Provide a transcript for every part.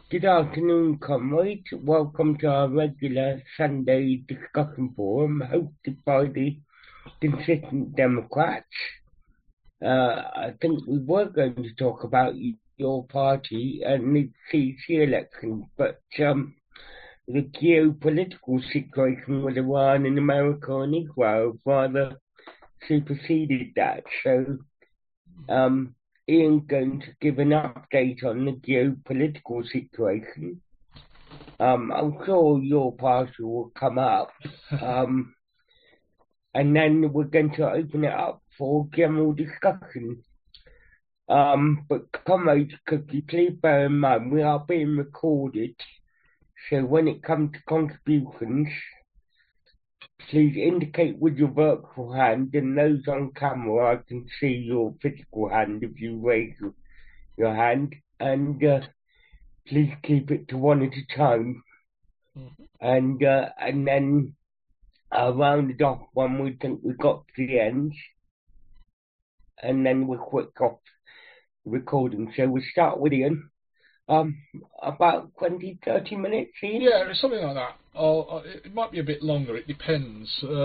Good afternoon, comrades. Welcome to our regular Sunday discussion forum hosted by the Consistent Democrats. I think we were going to talk about your party and the CC elections, but the geopolitical situation with Iran and America and Israel rather superseded that. So Ian's going to give an update on the geopolitical situation. I'm sure your party will come up, and then we're going to open it up for general discussion. But comrades, could you please bear in mind we are being recorded, so when it comes to contributions, please indicate with your virtual hand, and those on camera, I can see your physical hand if you raise your hand, and please keep it to one at a time. And then I'll round it off when we think we got to the end, and then we'll quick off the recording. So we'll start with Ian. About 20-30 minutes, Ian? Yeah, something like that. It might be a bit longer, it depends.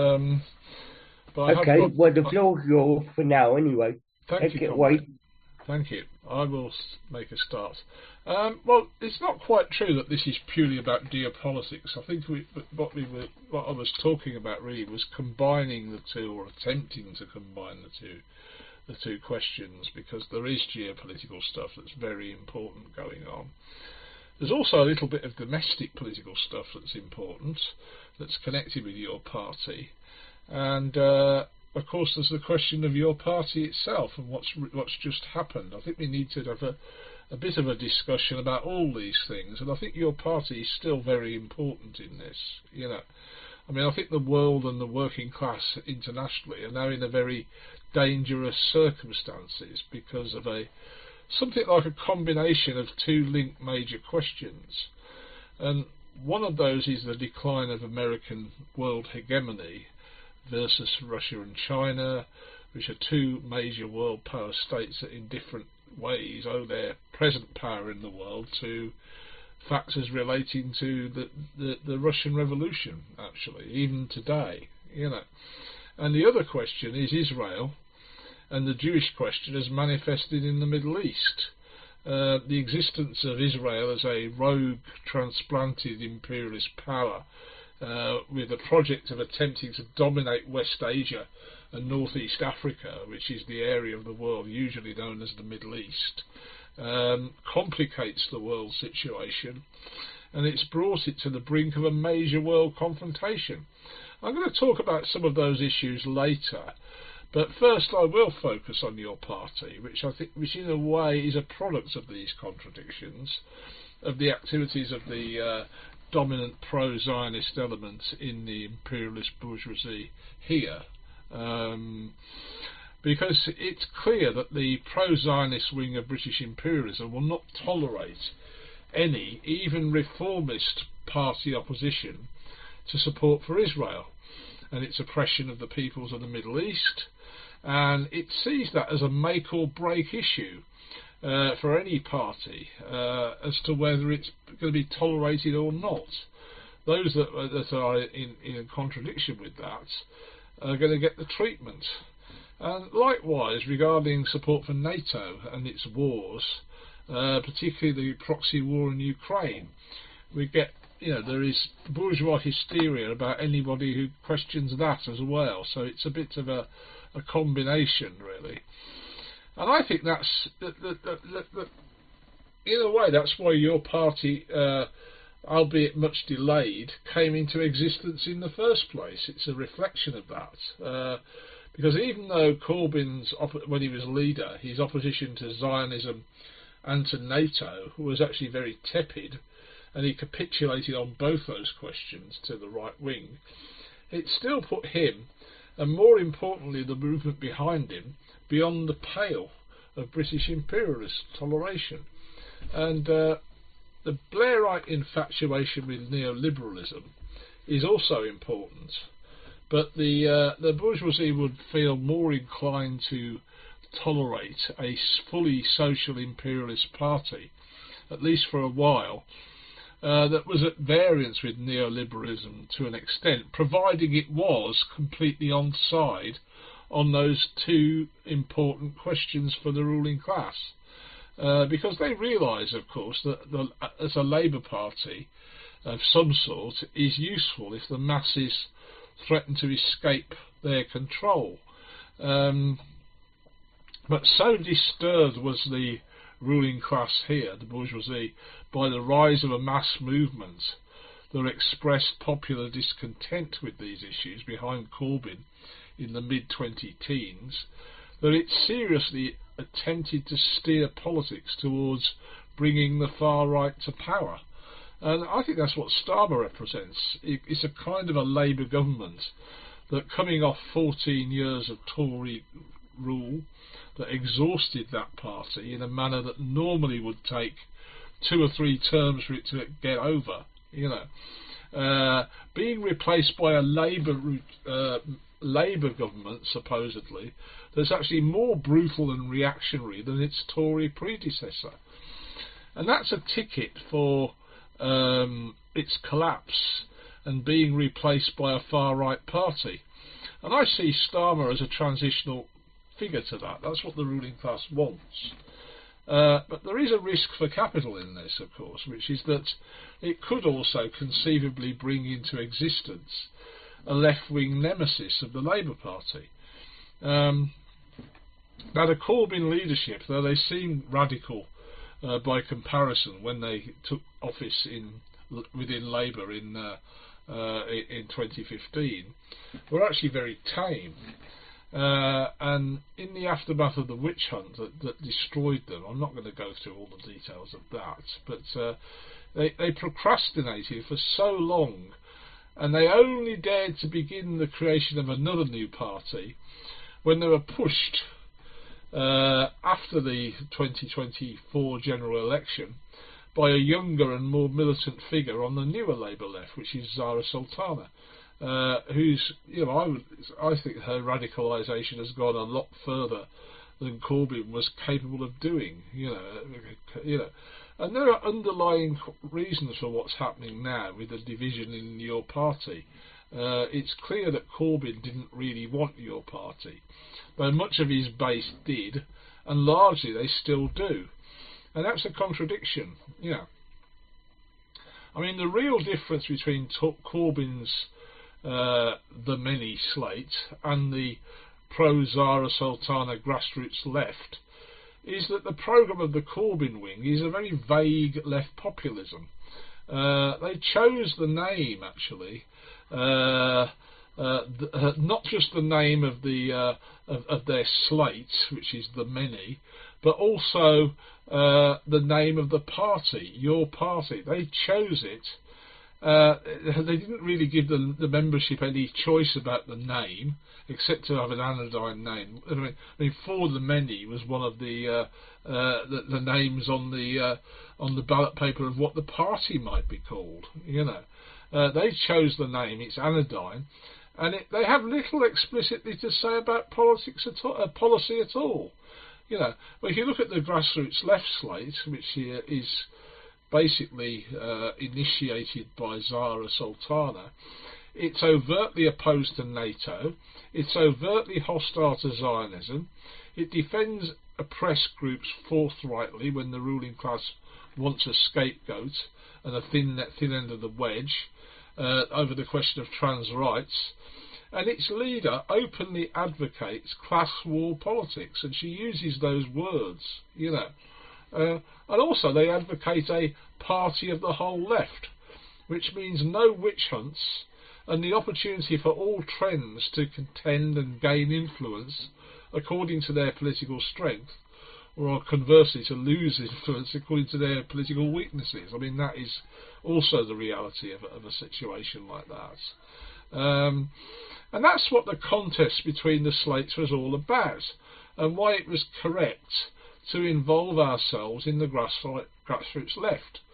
But okay, well, the floor's yours for now anyway. Thank you. Thank you. I will make a start. Well, it's not quite true that this is purely about geopolitics. I think what I was talking about really was combining the two, or attempting to combine the two questions, because there is geopolitical stuff that's very important going on. There's also a little bit of domestic political stuff that's important, that's connected with your party, and of course there's the question of your party itself and what's just happened. I think we need to have a bit of a discussion about all these things, and I think your party is still very important in this. I mean, I think the world and the working class internationally are now in a very dangerous circumstances because of something like a combination of two linked major questions. And one of those is the decline of American world hegemony versus Russia and China, which are two major world power states that in different ways owe their present power in the world to factors relating to the Russian Revolution, actually, even today. And the other question is Israel and the Jewish question as manifested in the Middle East. The existence of Israel as a rogue, transplanted imperialist power with a project of attempting to dominate West Asia and Northeast Africa, which is the area of the world usually known as the Middle East, complicates the world situation, and it's brought it to the brink of a major world confrontation. I'm going to talk about some of those issues later, but first I will focus on your party, which in a way is a product of these contradictions, of the activities of the dominant pro-Zionist elements in the imperialist bourgeoisie here. Because it's clear that the pro-Zionist wing of British imperialism will not tolerate any, even reformist party opposition to support for Israel and its oppression of the peoples of the Middle East, and it sees that as a make or break issue for any party as to whether it's going to be tolerated or not. Those that are in contradiction with that are going to get the treatment. And likewise, regarding support for NATO and its wars, particularly the proxy war in Ukraine, we get, there is bourgeois hysteria about anybody who questions that as well. So it's a bit of a combination, really. And I think that's, in a way, that's why your party, albeit much delayed, came into existence in the first place. It's a reflection of that. Because even though Corbyn's, when he was leader, his opposition to Zionism and to NATO was actually very tepid, and he capitulated on both those questions to the right wing, it still put him, and more importantly the movement behind him, beyond the pale of British imperialist toleration. And the Blairite infatuation with neoliberalism is also important. But the bourgeoisie would feel more inclined to tolerate a fully social imperialist party at least for a while, that was at variance with neoliberalism to an extent, providing it was completely onside on those two important questions for the ruling class. Because they realise, of course, that as a Labour Party of some sort is useful if the masses threaten to escape their control. But so disturbed was the ruling class here, the bourgeoisie, by the rise of a mass movement that expressed popular discontent with these issues behind Corbyn in the mid-2010s, that it seriously attempted to steer politics towards bringing the far right to power. And I think that's what Starmer represents. It's a kind of a Labour government that, coming off 14 years of Tory rule, that exhausted that party in a manner that normally would take 2 or 3 terms for it to get over, being replaced by a Labour government, supposedly, that's actually more brutal and reactionary than its Tory predecessor. And that's a ticket for its collapse and being replaced by a far-right party. And I see Starmer as a transitional figure to that. That's what the ruling class wants. But there is a risk for capital in this, of course, which is that it could also conceivably bring into existence a left-wing nemesis of the Labour Party. Now, the Corbyn leadership, though they seem radical by comparison when they took office within Labour in 2015, were actually very tame. And in the aftermath of the witch hunt that destroyed them, I'm not going to go through all the details of that, but they procrastinated for so long, and they only dared to begin the creation of another new party when they were pushed after the 2024 general election by a younger and more militant figure on the newer Labour left, which is Zara Sultana, who's, I think her radicalisation has gone a lot further than Corbyn was capable of doing. And there are underlying reasons for what's happening now with the division in your party. It's clear that Corbyn didn't really want your party, though much of his base did, and largely they still do. And that's a contradiction. I mean, the real difference between Corbyn's the many slate and the pro-Zara Sultana grassroots left is that the programme of the Corbyn wing is a very vague left populism. They chose the name, actually, not just the name of their slate, which is the many, but also the name of the party, your party. They chose it. They didn't really give the membership any choice about the name, except to have an anodyne name. I mean, For the Many was one of the names on the ballot paper of what the party might be called. They chose the name. It's anodyne, and they have little explicitly to say about politics at all, policy at all. But if you look at the grassroots left slate, which is basically initiated by Zara Sultana, it's overtly opposed to NATO, it's overtly hostile to Zionism, it defends oppressed groups forthrightly when the ruling class wants a scapegoat and a thin end of the wedge over the question of trans rights, and its leader openly advocates class war politics, and she uses those words, and also they advocate a party of the whole left, which means no witch hunts and the opportunity for all trends to contend and gain influence according to their political strength, or conversely to lose influence according to their political weaknesses. I mean, that is also the reality of a situation like that. And that's what the contest between the slates was all about, and why it was correct to involve ourselves in the grassroots left.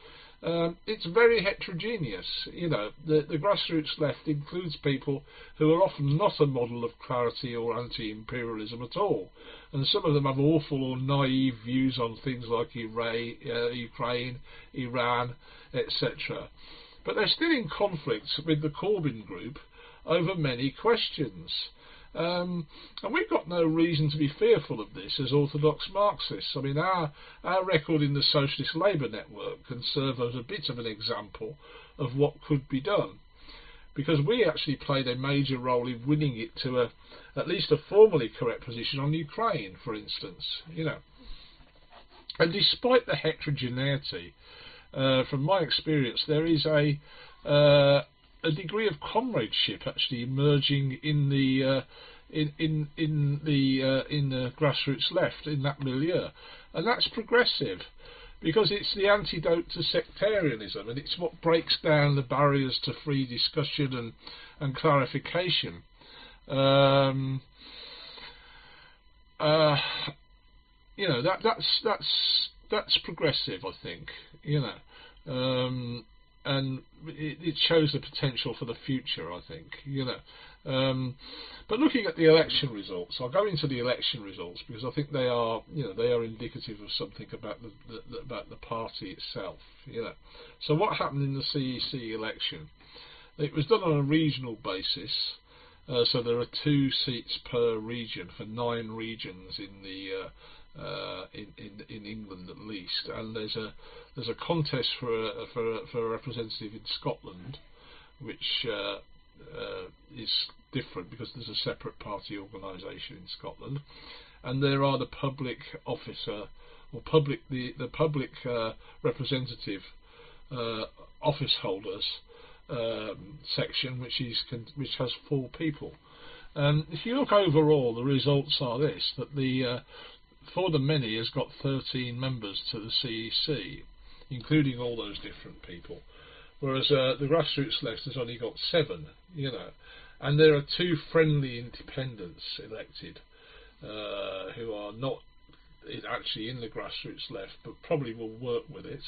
it's very heterogeneous. You know, the grassroots left includes people who are often not a model of clarity or anti-imperialism at all, and some of them have awful or naive views on things like Ukraine, Iran, etc. But they're still in conflict with the Corbyn group over many questions. And we've got no reason to be fearful of this as orthodox Marxists. I mean, our record in the Socialist Labour Network can serve as a bit of an example of what could be done, because we actually played a major role in winning it to at least a formally correct position on Ukraine, for instance. You know, and despite the heterogeneity, from my experience, there is a degree of comradeship actually emerging in the grassroots left, in that milieu, and that's progressive, because it's the antidote to sectarianism, and it's what breaks down the barriers to free discussion and clarification. You know, that's progressive, I think. You know. And it shows the potential for the future, I think, you know. But looking at the election results, I'll go into the election results because I think they are, you know, they are indicative of something about the party itself, you know. So what happened in the CEC election? It was done on a regional basis, so there are 2 seats per region for 9 regions in the in England at least, and there's a contest for a representative in Scotland, which is different because there's a separate party organisation in Scotland, and there are the public officer or the public representative office holders section, which has 4 people. If you look overall, the results are this: that the For the Many has got 13 members to the CEC, including all those different people, whereas the grassroots left has only got 7, you know, and there are 2 friendly independents elected who are not actually in the grassroots left, but probably will work with it,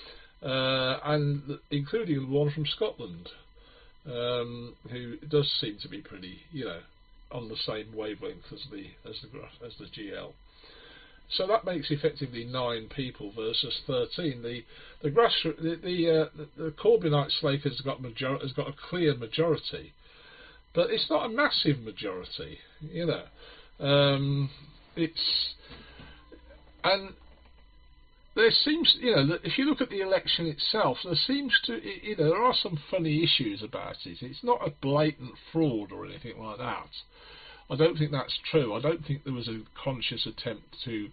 and including one from Scotland, who does seem to be pretty, you know, on the same wavelength as the GL. So that makes effectively 9 people versus 13. The Corbynite slate has got a clear majority, but it's not a massive majority, you know. And there seems, you know, that if you look at the election itself, there seems to, you know, there are some funny issues about it. It's not a blatant fraud or anything like that. I don't think that's true. I don't think there was a conscious attempt to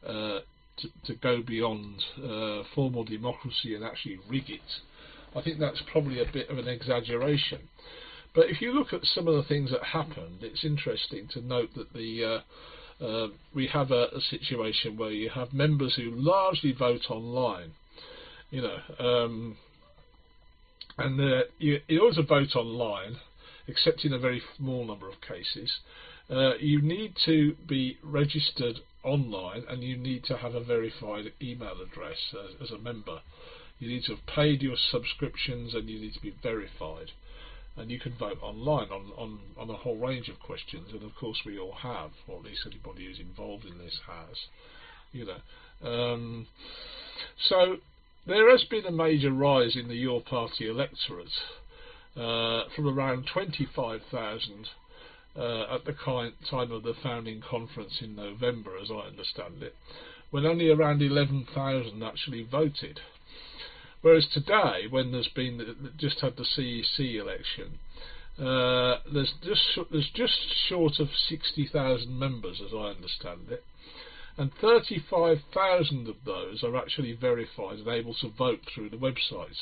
go beyond formal democracy and actually rig it. I think that's probably a bit of an exaggeration. But if you look at some of the things that happened, it's interesting to note that we have a situation where you have members who largely vote online, you know, and in order to vote online, except in a very small number of cases, you need to be registered online and you need to have a verified email address as a member. You need to have paid your subscriptions and you need to be verified. And you can vote online on a whole range of questions, and of course we all have, or at least anybody who's involved in this has, you know. So there has been a major rise in the Your Party electorate from around 25,000 at the time of the founding conference in November, as I understand it, when only around 11,000 actually voted. Whereas today, when there's just had the CEC election, there's just short of 60,000 members, as I understand it, and 35,000 of those are actually verified and able to vote through the website.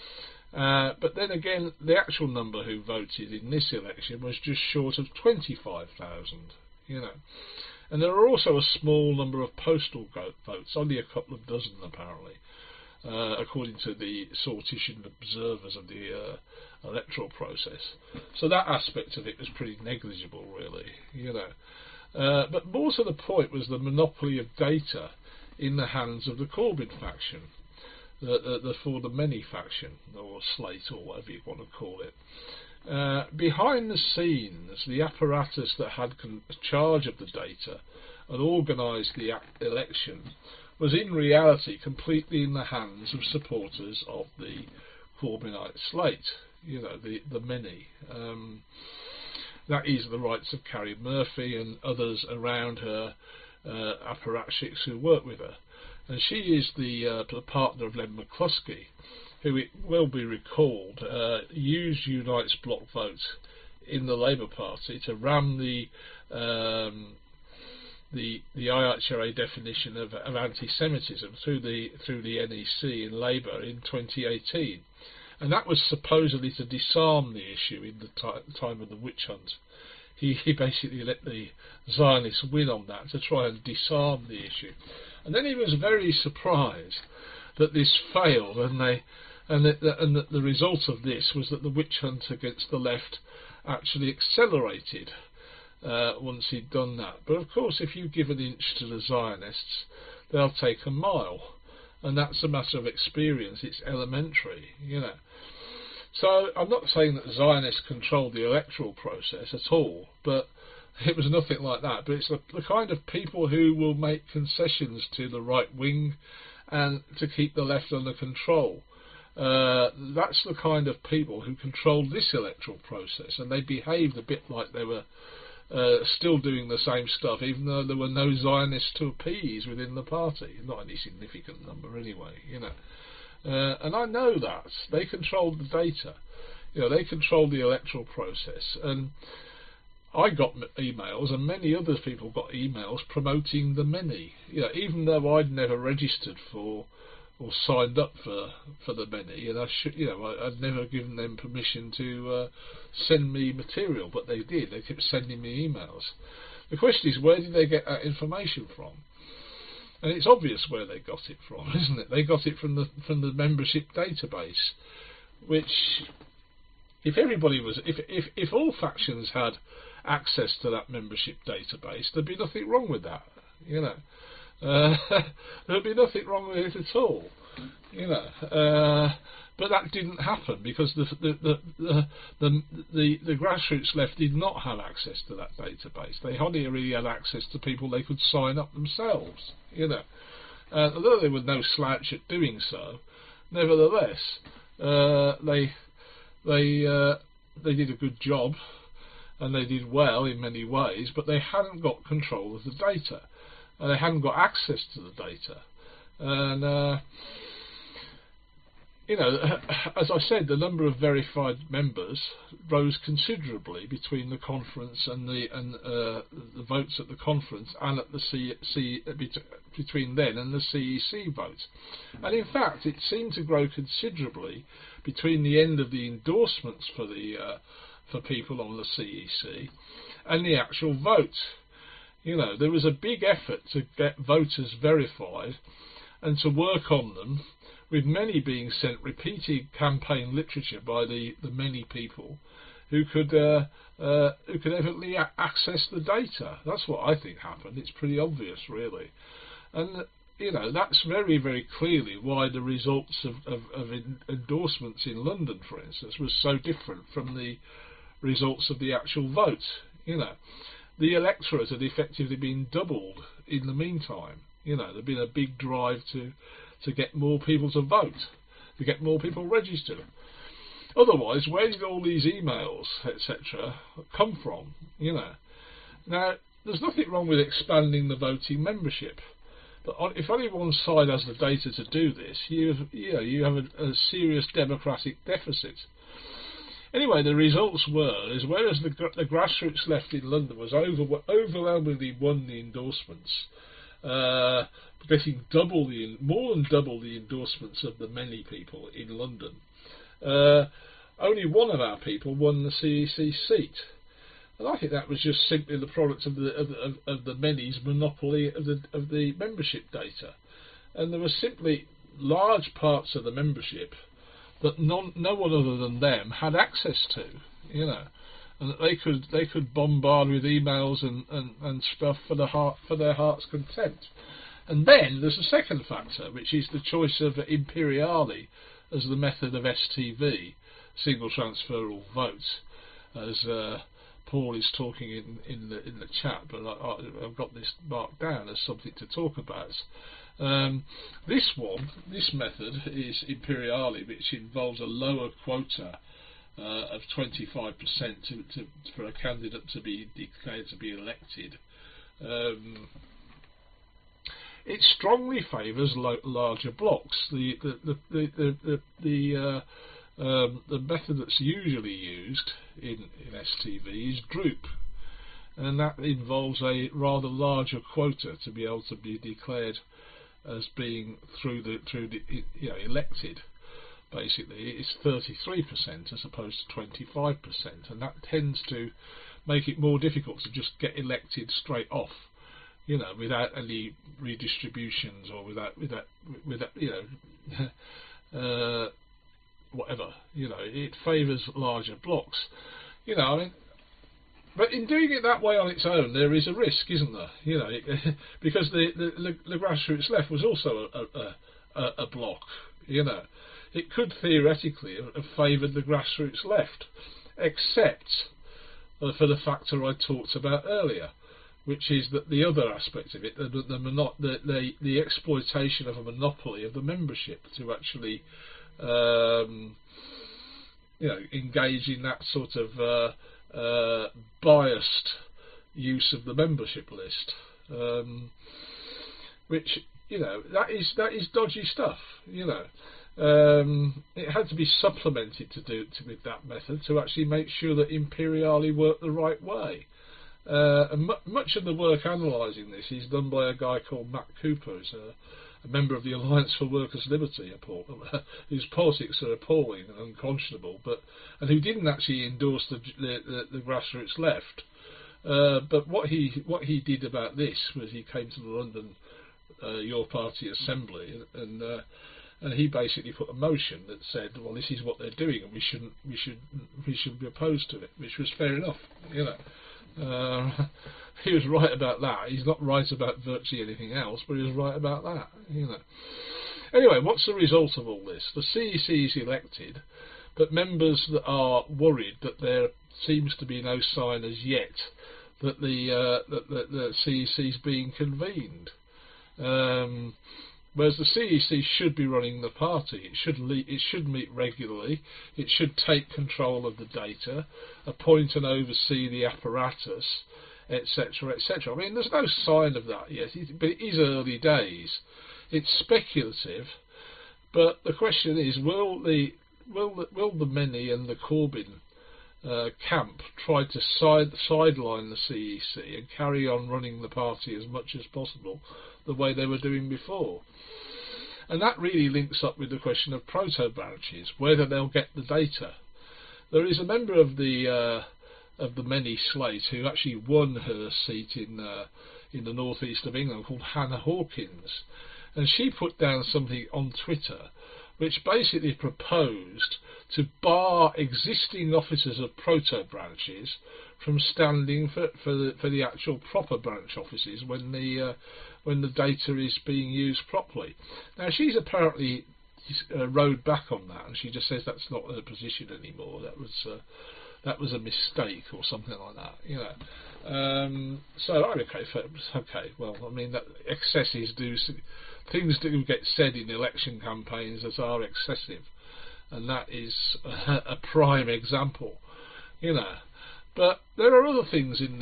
But then again, the actual number who voted in this election was just short of 25,000, you know. And there are also a small number of postal votes, only a couple of dozen apparently, according to the sortition observers of the electoral process. So that aspect of it was pretty negligible, really, you know. But more to the point was the monopoly of data in the hands of the Corbyn faction. for the many faction, or slate, or whatever you want to call it. Behind the scenes, the apparatus that had charge of the data and organised the election was in reality completely in the hands of supporters of the Corbynite slate, the many. That is the rights of Carrie Murphy and others around her, apparatchiks who work with her. And she is the partner of Len McCluskey, who, it will be recalled, used Unite's block vote in the Labour Party to ram the IHRA definition of anti-Semitism through the NEC in Labour in 2018, and that was supposedly to disarm the issue in the time of the witch hunt. He basically let the Zionists win on that to try and disarm the issue, and then he was very surprised that this failed, and that the result of this was that the witch hunt against the left actually accelerated. Once he'd done that. But of course, if you give an inch to the Zionists, they'll take a mile, and that's a matter of experience. It's elementary, So I'm not saying that Zionists controlled the electoral process at all, but it was nothing like that. But it's the kind of people who will make concessions to the right wing and to keep the left under control. That's the kind of people who controlled this electoral process, and they behaved a bit like they were still doing the same stuff, even though there were no Zionists to appease within the party. Not any significant number anyway, And I know that. They controlled the data. They controlled the electoral process. And I got emails, and many other people got emails promoting the many. Even though I'd never registered for or signed up for the many, and I'd never given them permission to send me material, but they did. They kept sending me emails. The question is, where did they get that information from? And it's obvious where they got it from, isn't it? They got it from the membership database, which, if all factions had access to that membership database, there'd be nothing wrong with that, there'd be nothing wrong with it at all, but that didn't happen because the grassroots left did not have access to that database. They only really had access to people they could sign up themselves, although they were no slouch at doing so. Nevertheless, they did a good job, and they did well in many ways, but they hadn't got control of the data. They hadn't got access to the data, and as I said, the number of verified members rose considerably between the conference and the votes at the conference, and at the between then and the CEC vote. And in fact, it seemed to grow considerably between the end of the endorsements for people on the CEC and the actual vote. There was a big effort to get voters verified and to work on them, with many being sent repeated campaign literature by the many people who could evidently access the data. That's what I think happened. It's pretty obvious, really. And that's very, very clearly why the results of endorsements in London, for instance, was so different from the results of the actual vote. The electorate had effectively been doubled in the meantime. There'd been a big drive to get more people to vote, to get more people registered. Otherwise, where did all these emails, etc., come from? Now, there's nothing wrong with expanding the voting membership, but if only one side has the data to do this, you have a serious democratic deficit. Anyway, the results were, whereas the grassroots left in London was overwhelmingly won the endorsements, getting more than double the endorsements of the many people in London, only one of our people won the CEC seat. And I think that was just simply the product of the many's monopoly of the membership data. And there were simply large parts of the membership that no one other than them had access to, and that they could bombard with emails and stuff for their heart's content. And then there's a second factor, which is the choice of Imperiali as the method of STV, single transferable vote, as Paul is talking in the chat, but I've got this marked down as something to talk about. This method is Imperiali, which involves a lower quota of 25% for a candidate to be declared to be elected. It strongly favours larger blocks. The method that's usually used in STV is Droop, and that involves a rather larger quota to be able to be declared as being elected. Basically, it's 33% as opposed to 25%, and that tends to make it more difficult to just get elected straight off, without any redistributions or without whatever. It favours larger blocks. But in doing it that way on its own, there is a risk, isn't there? Because the grassroots left was also a bloc. It could theoretically have favoured the grassroots left, except for the factor I talked about earlier, which is that the other aspect of it, the exploitation of a monopoly of the membership to actually, engage in that sort of biased use of the membership list, which that is dodgy stuff. It had to be supplemented with that method to actually make sure that Imperiali worked the right way. And much of the work analysing this is done by a guy called Matt Cooper, who's a member of the Alliance for Workers' Liberty, whose politics are appalling and unconscionable, and who didn't actually endorse the grassroots left. But what he did about this was he came to the London Your Party Assembly, and he basically put a motion that said, well, this is what they're doing, and we should be opposed to it, which was fair enough. He was right about that. He's not right about virtually anything else, but he was right about that. Anyway, what's the result of all this? The CEC is elected, but members that are worried that there seems to be no sign as yet that the CEC is being convened. Whereas the CEC should be running the party. It should meet regularly. It should take control of the data, appoint and oversee the apparatus, etc., etc. I mean, there's no sign of that yet, but it is early days. It's speculative, but the question is, will the Many and the Corbyn camp try to sideline the CEC and carry on running the party as much as possible the way they were doing before? And that really links up with the question of proto-branches, whether they'll get the data. There is a member of the Many slate who actually won her seat in the northeast of England, called Hannah Hawkins, and she put down something on Twitter which basically proposed to bar existing officers of proto-branches from standing for the actual proper branch offices when the data is being used properly. Now, she's apparently rode back on that, and she just says that's not her position anymore. That was a mistake or something like that, So okay. Well, I mean, that things do get said in election campaigns that are excessive, and that is a prime example, But there are other things in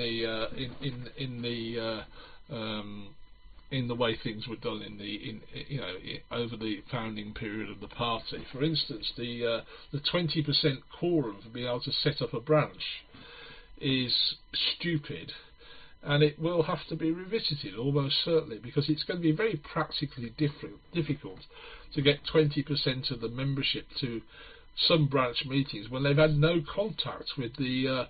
the way things were done over the founding period of the party. For instance, the 20% quorum for being able to set up a branch is stupid, and it will have to be revisited almost certainly, because it's going to be very practically difficult to get 20% of the membership to some branch meetings when they've had no contact with the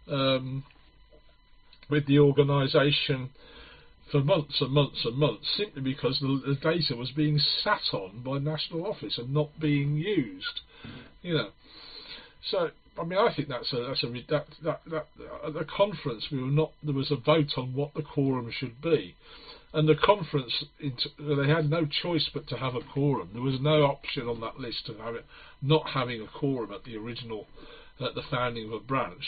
organisation for months and months and months, simply because the data was being sat on by National Office and not being used. So I mean, I think at the conference there was a vote on what the quorum should be, And the conference, they had no choice but to have a quorum. There was no option on that list of not having a quorum at the founding of a branch,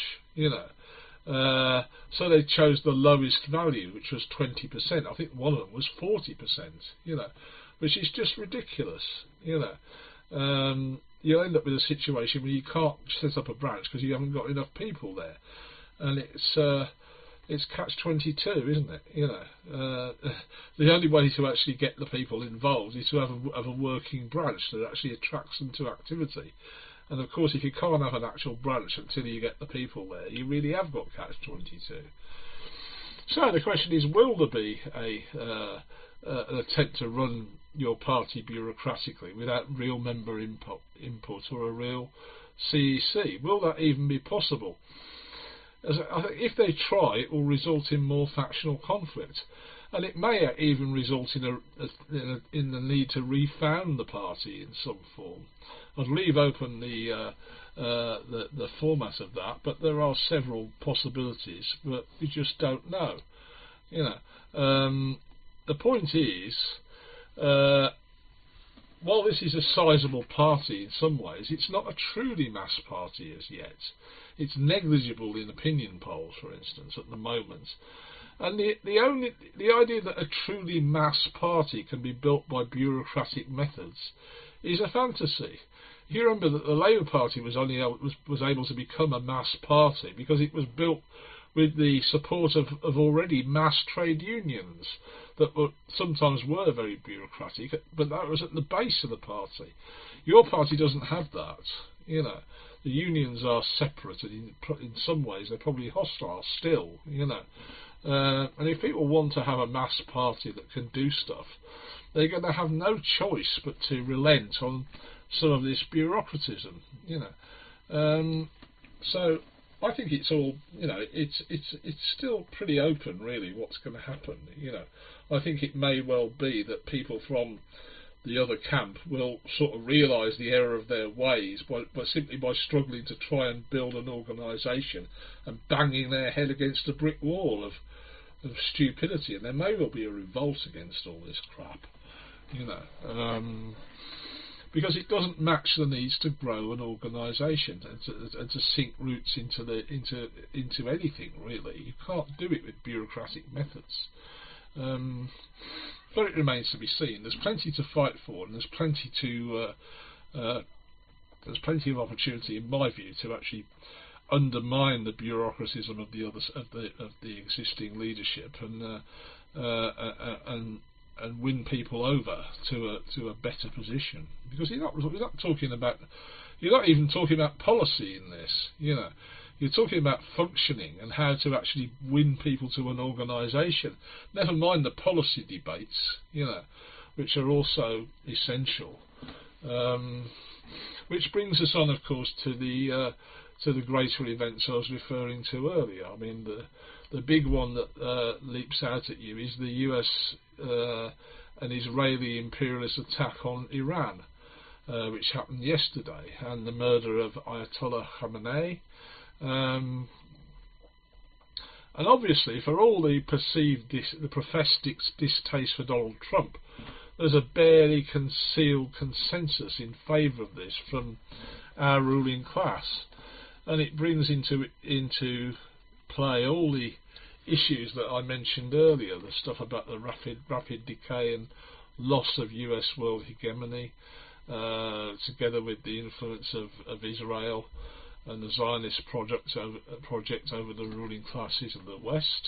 so they chose the lowest value, which was 20%. I think one of them was 40%, which is just ridiculous, You end up with a situation where you can't set up a branch because you haven't got enough people there, and it's catch-22, isn't it? The only way to actually get the people involved is to have a working branch that actually attracts them to activity. And of course, if you can't have an actual branch until you get the people there, you really have got catch-22. So the question is, will there be an attempt to run your party bureaucratically without real member input or a real CEC? Will that even be possible? I think if they try, it will result in more factional conflict, and it may even result in the need to refound the party in some form. I'd leave open the format of that, but there are several possibilities, but we just don't know. The point is, while this is a sizable party in some ways, it's not a truly mass party as yet. It's negligible in opinion polls, for instance, at the moment. And the idea that a truly mass party can be built by bureaucratic methods is a fantasy. You remember that the Labour Party was able to become a mass party because it was built with the support of already mass trade unions that sometimes were very bureaucratic, but that was at the base of the party. Your party doesn't have that. The unions are separate, and in some ways they're probably hostile still. And if people want to have a mass party that can do stuff, they're going to have no choice but to relent on some of this bureaucratism. So I think it's all, it's still pretty open, really, what's going to happen. I think it may well be that people from the other camp will sort of realise the error of their ways simply by struggling to try and build an organisation and banging their head against a brick wall of stupidity, and there may well be a revolt against all this crap, because it doesn't match the needs to grow an organisation and to sink roots into anything, really. You can't do it with bureaucratic methods. But it remains to be seen. There's plenty to fight for, and there's plenty of opportunity, in my view, to actually undermine the bureaucratism of the existing leadership and win people over to a better position. Because you're not even talking about policy in this. You're talking about functioning and how to actually win people to an organisation. Never mind the policy debates, which are also essential. Which brings us on, of course, to the greater events I was referring to earlier. I mean, the big one that leaps out at you is the US and Israeli imperialist attack on Iran, which happened yesterday, and the murder of Ayatollah Khamenei. And obviously, for all the professed distaste for Donald Trump, there's a barely concealed consensus in favour of this from our ruling class, and it brings into play all the issues that I mentioned earlier, the stuff about the rapid decay and loss of US world hegemony, together with the influence of Israel and the Zionist project over the ruling classes of the West.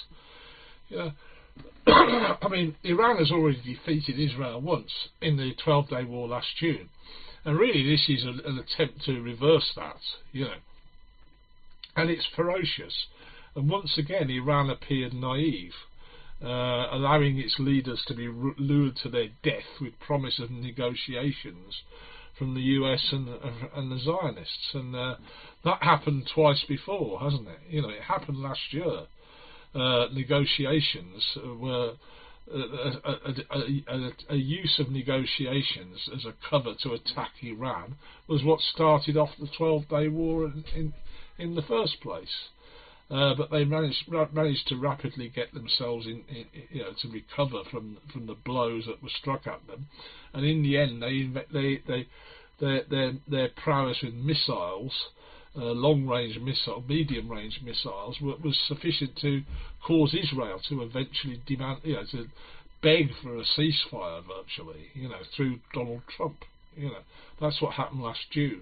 I mean, Iran has already defeated Israel once in the 12-day war last June, and really this is an attempt to reverse that, and it's ferocious. And once again, Iran appeared naive, allowing its leaders to be lured to their death with promise of negotiations from the US and the Zionists, and that happened twice before, hasn't it? It happened last year. Negotiations were a use of negotiations as a cover to attack Iran was what started off the 12-day war in the first place. but they managed to rapidly get themselves to recover from the blows that were struck at them, and in the end, their prowess with missiles, long-range missile, medium-range missiles, was sufficient to cause Israel to eventually demand, to beg for a ceasefire virtually, through Donald Trump. That's what happened last June.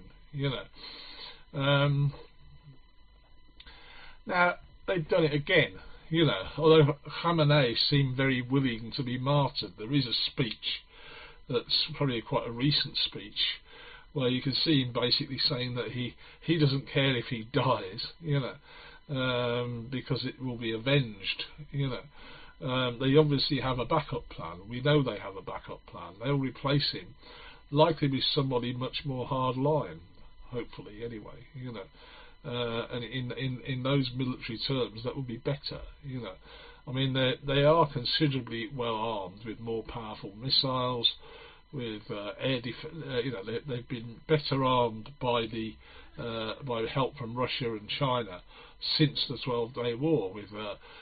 Now they've done it again. Although Khamenei seemed very willing to be martyred, there is a speech that's probably quite a recent speech where you can see him basically saying that he doesn't care if he dies, because it will be avenged. They obviously have a backup plan. We know they have a backup plan. They'll replace him, likely with somebody much more hardline, hopefully anyway. And in those military terms, that would be better. I mean, they are considerably well armed with more powerful missiles, with air defense. They've been better armed by help from Russia and China since the 12-day war, with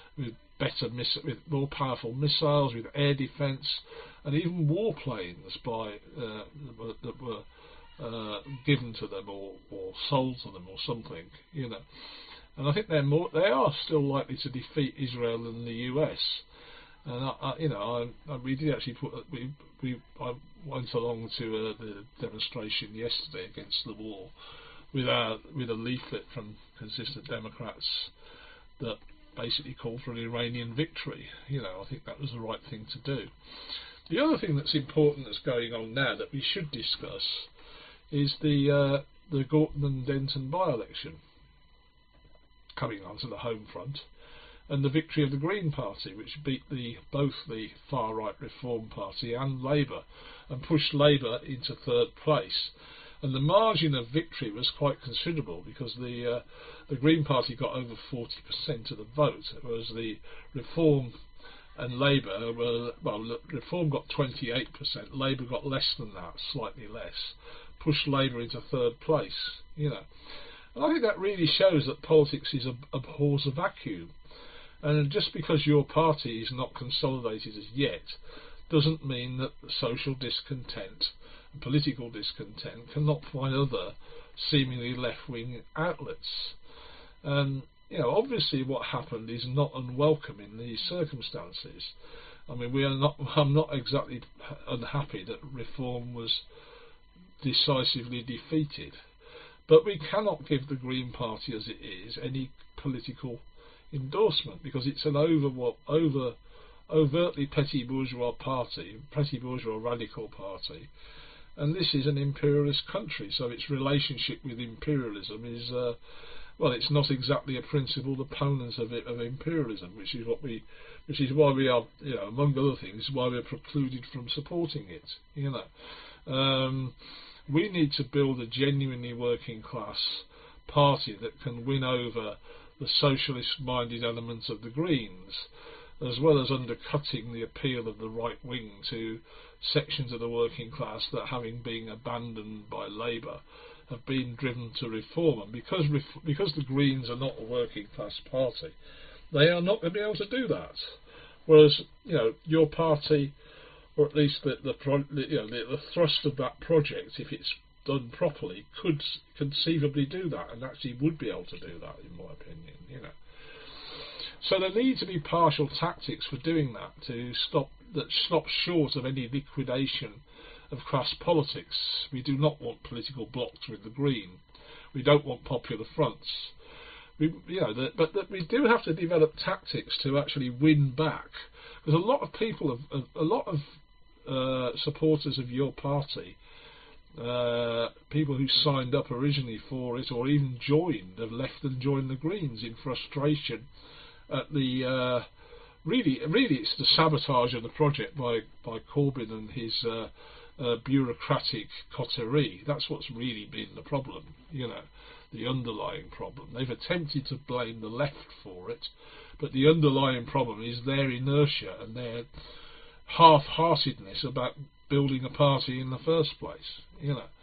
more powerful missiles, with air defense, and even warplanes that were given to them or sold to them or something. And I think they are still likely to defeat Israel and the US. And we did actually I went along to the demonstration yesterday against the war with a leaflet from consistent Democrats that basically called for an Iranian victory. I think that was the right thing to do. The other thing that's important that's going on now that we should discuss is the Gorton and Denton by-election coming onto the home front, and the victory of the Green Party, which beat both the far-right Reform Party and Labour, and pushed Labour into third place. And the margin of victory was quite considerable, because the Green Party got over 40% of the vote, whereas the Reform and Labour Reform got 28%, Labour got less than that, slightly less, pushed Labour into third place. And I think that really shows that politics abhors a vacuum. And just because your party is not consolidated as yet doesn't mean that social discontent and political discontent cannot find other seemingly left-wing outlets. And obviously what happened is not unwelcome in these circumstances. I mean, I'm not exactly unhappy that Reform was decisively defeated, but we cannot give the Green Party as it is any political endorsement, because it's an overtly petty bourgeois party, petty bourgeois radical party, and this is an imperialist country, so its relationship with imperialism is it's not exactly a principled opponent of imperialism, which is why we are, among other things, why we're precluded from supporting it. We need to build a genuinely working class party that can win over the socialist-minded elements of the Greens, as well as undercutting the appeal of the right wing to sections of the working class that, having been abandoned by Labour, have been driven to reform. And because the Greens are not a working class party, they are not going to be able to do that. Whereas, your party, or at least the thrust of that project, if it's done properly, could conceivably do that, and actually would be able to do that, in my opinion. So there need to be partial tactics for doing that, to stop short of any liquidation of class politics. We do not want political blocs with the Green. We don't want popular fronts. But we do have to develop tactics to actually win back, because a lot of people, supporters of your party, people who signed up originally for it or even joined, have left and joined the Greens in frustration at the really it's the sabotage of the project by Corbyn and his bureaucratic coterie. That's what's really been the problem, the underlying problem. They've attempted to blame the left for it, but the underlying problem is their inertia and their half-heartedness about building a party in the first place.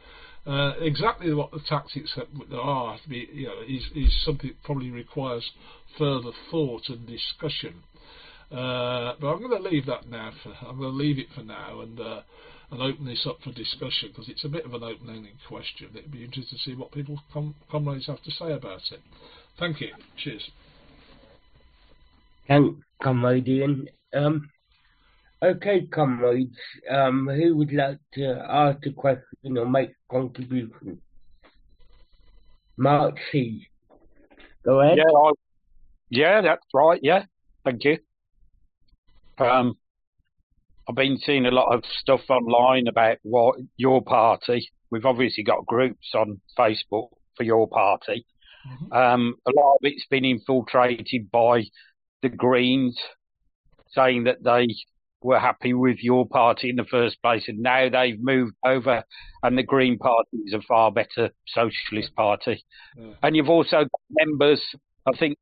Exactly what the tactics that are to be, is something that probably requires further thought and discussion. But I'm going to leave that now. I'm going to leave it for now and open this up for discussion, because it's a bit of an open-ended question. It'd be interesting to see what people comrades have to say about it. Thank you. Cheers. Thanks, comrade Ian. Okay, comrades, who would like to ask a question or make a contribution? Mark C. Go ahead. Yeah, that's right. Yeah, thank you. I've been seeing a lot of stuff online about what your party. We've obviously got groups on Facebook for your party. Mm-hmm. A lot of it's been infiltrated by the Greens, saying that they were happy with your party in the first place, and now they've moved over, and the Green Party is a far better socialist party. Yeah. And you've also got members, I think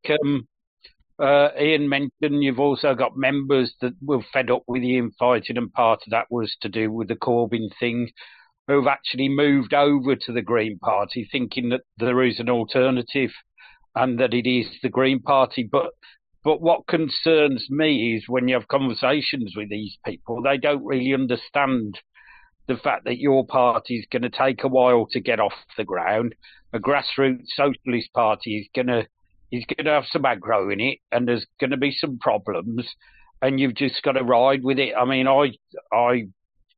Ian mentioned, you've also got members that were fed up with the infighting, and part of that was to do with the Corbyn thing, who've actually moved over to the Green Party, thinking that there is an alternative and that it is the Green Party. But what concerns me is when you have conversations with these people, they don't really understand the fact that your party is going to take a while to get off the ground. A grassroots socialist party is going to have some aggro in it, and there's going to be some problems, and you've just got to ride with it. I mean, I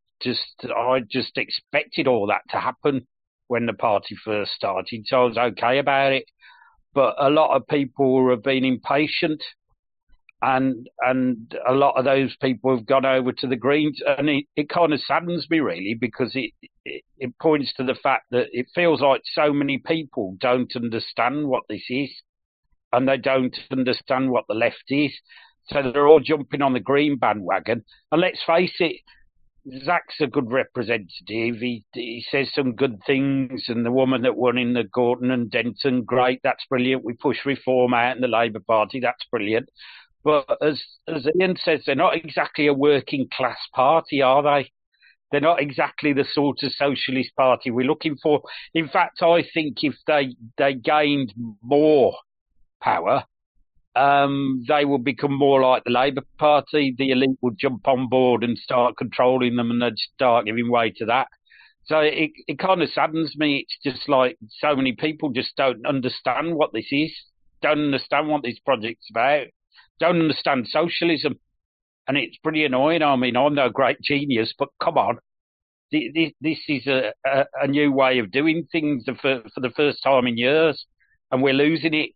just expected all that to happen when the party first started, so I was okay about it. But a lot of people have been impatient, and a lot of those people have gone over to the Greens, and it kind of saddens me really, because it points to the fact that it feels like so many people don't understand what this is, and they don't understand what the left is, so they're all jumping on the Green bandwagon. And let's face it, Zach's a good representative. He says some good things, and the woman that won in the Gorton and Denton, great, that's brilliant. We push reform out in the Labour Party, that's brilliant. But as Ian says, they're not exactly a working class party, are they? They're not exactly the sort of socialist party we're looking for. In fact, I think if they gained more power, they will become more like the Labour Party. The elite will jump on board and start controlling them, and they'd start giving way to that. So it kind of saddens me. It's just like so many people just don't understand what this is, don't understand what this project's about, don't understand socialism. And it's pretty annoying. I mean, I'm no great genius, but come on. This is a new way of doing things for the first time in years, and we're losing it.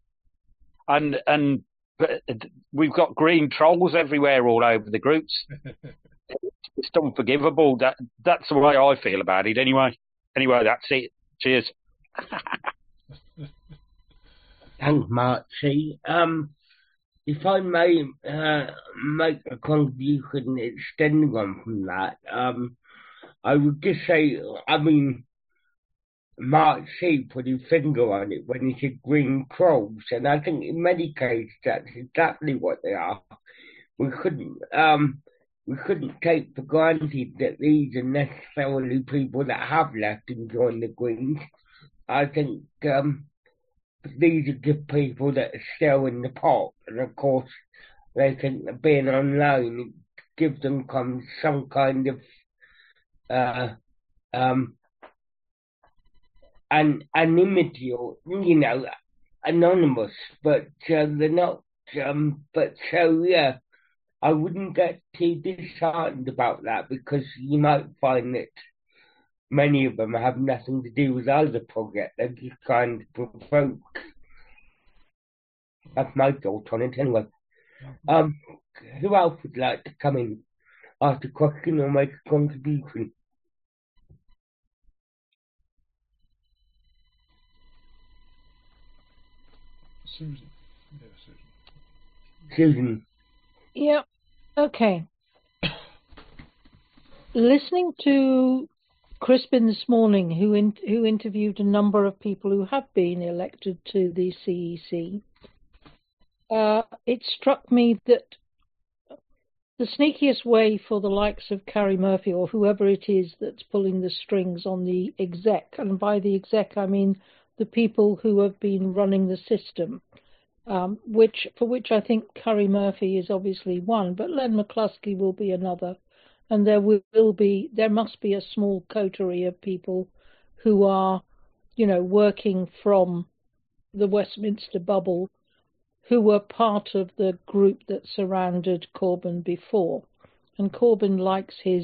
And we've got green trolls everywhere all over the groups. It's unforgivable. That's the way I feel about it. Anyway, that's it. Cheers. Thanks, Mark C. If I may make a contribution extending on from that, I would just say, I mean, Mark C put his finger on it when he said green trolls, and I think in many cases that's exactly what they are. We couldn't take for granted that these are necessarily people that have left and joined the Greens. I think these are just people that are still in the pot, and of course they think that being online gives them some kind of anonymity, or anonymous, but they're not. But so yeah, I wouldn't get too disheartened about that, because you might find that many of them have nothing to do with either project. They're just trying to provoke. That's my thought on it anyway. Who else would like to come in, ask a question or make a contribution? Susan. Susan. Yeah. Okay. Listening to Crispin this morning, who interviewed a number of people who have been elected to the CEC, it struck me that the sneakiest way for the likes of Carrie Murphy or whoever it is that's pulling the strings on the exec, and by the exec I mean the people who have been running the system, for which I think Carrie Murphy is obviously one, but Len McCluskey will be another, and there must be a small coterie of people who are, working from the Westminster bubble, who were part of the group that surrounded Corbyn before. And Corbyn likes his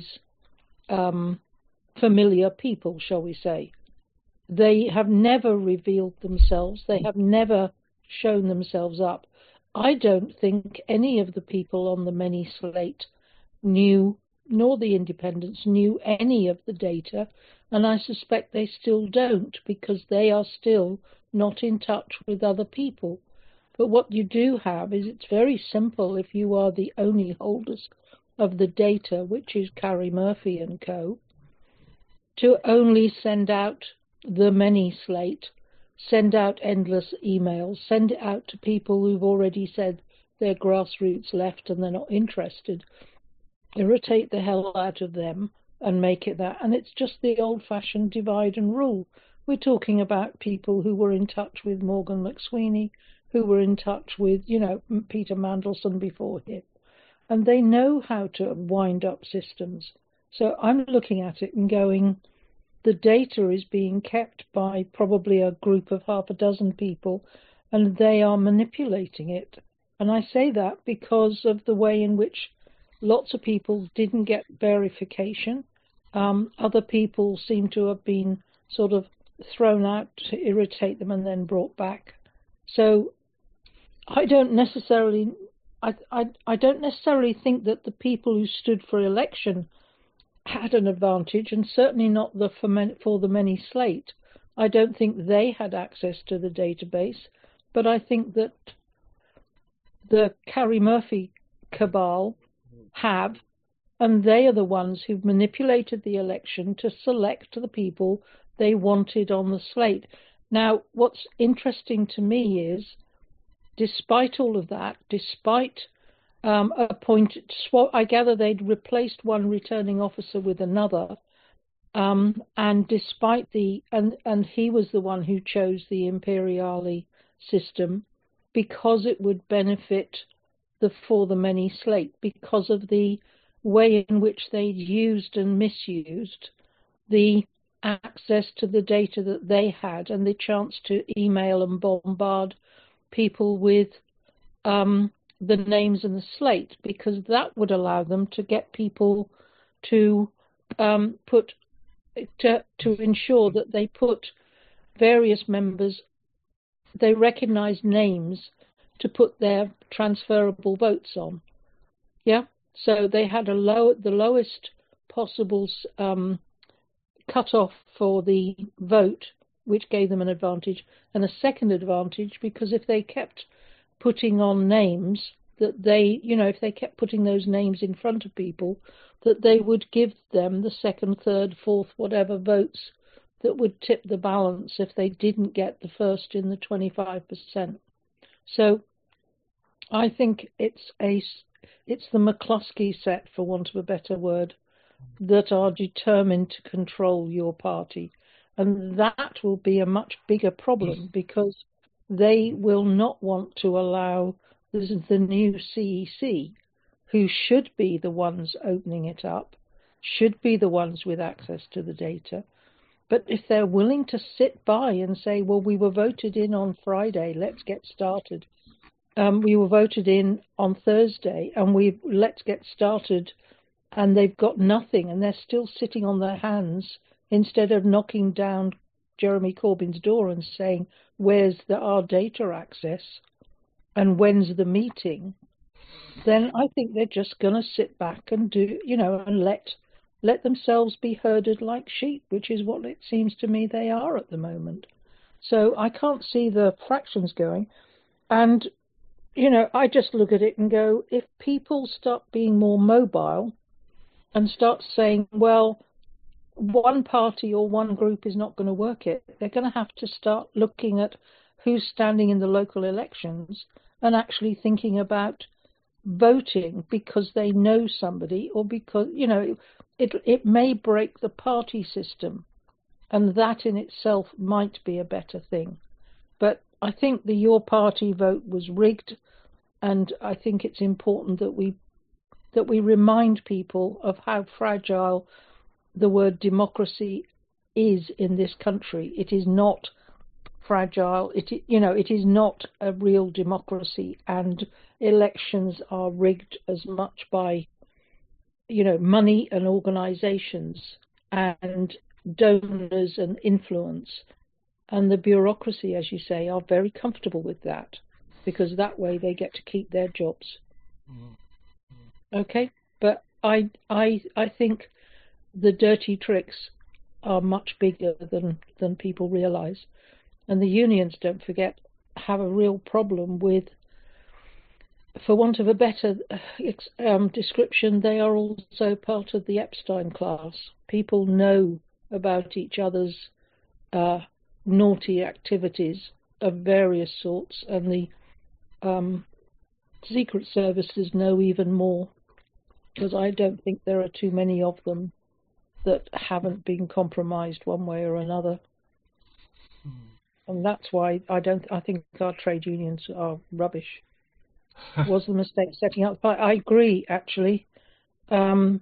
familiar people, shall we say. They have never revealed themselves. They have never shown themselves up. I don't think any of the people on the many slate knew, nor the independents knew any of the data, and I suspect they still don't, because they are still not in touch with other people. But what you do have is, it's very simple if you are the only holders of the data, which is Carrie Murphy and co., to only send out the many slate, send out endless emails, send it out to people who've already said they're grassroots left and they're not interested, irritate the hell out of them and make it that. And it's just the old-fashioned divide and rule. We're talking about people who were in touch with Morgan McSweeney, who were in touch with, Peter Mandelson before him. And they know how to wind up systems. So I'm looking at it and going, the data is being kept by probably a group of half a dozen people, and they are manipulating it. And I say that because of the way in which lots of people didn't get verification. Other people seem to have been sort of thrown out to irritate them and then brought back. So I don't necessarily think that the people who stood for election had an advantage, and certainly not for the many slate. I don't think they had access to the database, but I think that the Carrie Murphy cabal have, and they are the ones who've manipulated the election to select the people they wanted on the slate. Now, what's interesting to me is, despite all of that, despite I gather they'd replaced one returning officer with another, and despite and he was the one who chose the Imperiale system because it would benefit for the many slate, because of the way in which they'd used and misused the access to the data that they had and the chance to email and bombard people with the names and the slate, because that would allow them to get people to ensure that they put various members, they recognise names to put their transferable votes on. Yeah, so they had the lowest possible cut-off for the vote, which gave them an advantage, and a second advantage because if they kept putting on names that they, if they kept putting those names in front of people, that they would give them the second, third, fourth, whatever votes that would tip the balance if they didn't get the first in the 25%. So I think it's the McCluskey set, for want of a better word, that are determined to control your party. And that will be a much bigger problem because they will not want to allow the new CEC, who should be the ones opening it up, should be the ones with access to the data. But if they're willing to sit by and say, well, we were voted in on Friday, let's get started. We were voted in on Thursday, and let's get started, and they've got nothing, and they're still sitting on their hands instead of knocking down Jeremy Corbyn's door and saying, where's our data access and when's the meeting? Then I think they're just going to sit back and do, and let themselves be herded like sheep, which is what it seems to me they are at the moment. So I can't see the fractions going. And, I just look at it and go, if people start being more mobile and start saying, well, one party or one group is not going to work it, they're going to have to start looking at who's standing in the local elections and actually thinking about voting because they know somebody, or because, it may break the party system, and that in itself might be a better thing. But I think the Your Party vote was rigged, and I think it's important that we remind people of how fragile the word democracy is in this country. It is not fragile. It is not a real democracy, and elections are rigged as much by money and organizations and donors and influence, and the bureaucracy, as you say, are very comfortable with that, because that way they get to keep their jobs. Okay, but I think the dirty tricks are much bigger than people realize. And the unions, don't forget, have a real problem with, for want of a better description, they are also part of the Epstein class. People know about each other's naughty activities of various sorts, and the secret services know even more, because I don't think there are too many of them that haven't been compromised one way or another. And that's why I think our trade unions are rubbish. Was the mistake setting up? I agree, actually. And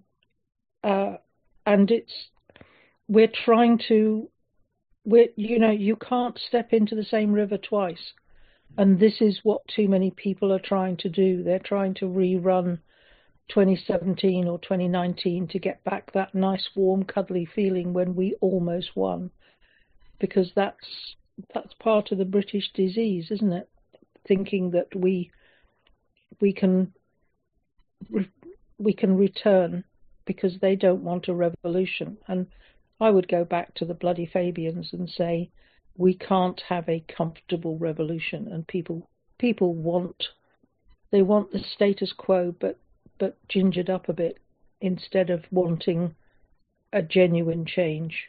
we're trying to, you can't step into the same river twice. And this is what too many people are trying to do. They're trying to rerun 2017 or 2019 to get back that nice, warm, cuddly feeling when we almost won. Because that's part of the British disease, isn't it? Thinking that we can return because they don't want a revolution. And I would go back to the bloody Fabians and say, we can't have a comfortable revolution. And people want the status quo, but gingered up a bit, instead of wanting a genuine change.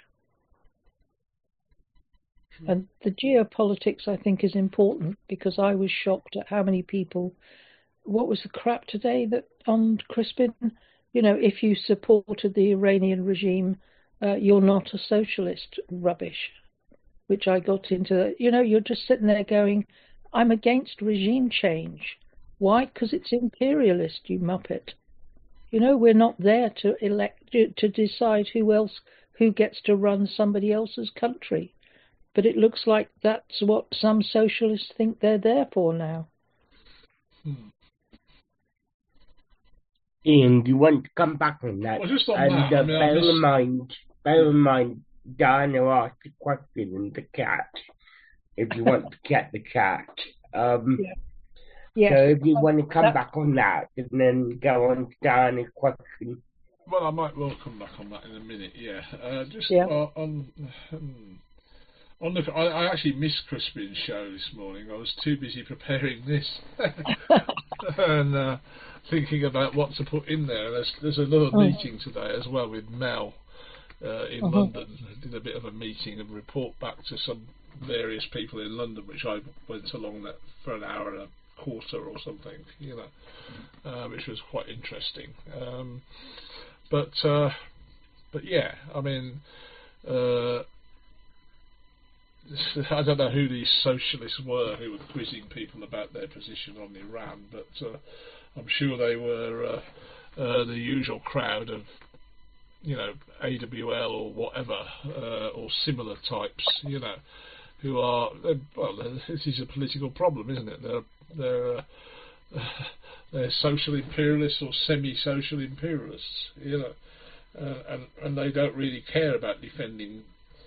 And the geopolitics, I think, is important, because I was shocked at how many people, what was the crap today that on Crispin? If you supported the Iranian regime, you're not a socialist, rubbish, which I got into. You're just sitting there going, I'm against regime change. Why? Because it's imperialist, you muppet. We're not there to elect, to decide who gets to run somebody else's country. But it looks like that's what some socialists think they're there for now. Ian, do you want to come back on that? Well, just on and that, bear in mind, Diana asked a question in the chat. If you want to get the chat. Yes. So if you want to come back on that and then go on to Diana's question. Well, I might well come back on that in a minute, yeah. I actually missed Crispin's show this morning. I was too busy preparing this and thinking about what to put in there. There's another meeting today as well with Mel in London. I did a bit of a meeting and report back to some various people in London, which I went along that for an hour and a quarter or something, which was quite interesting. But yeah, I mean, I don't know who these socialists were who were quizzing people about their position on Iran, but I'm sure they were the usual crowd of, AWL or whatever, or similar types, who are, this is a political problem, isn't it? They're social imperialists or semi-social imperialists, and they don't really care about defending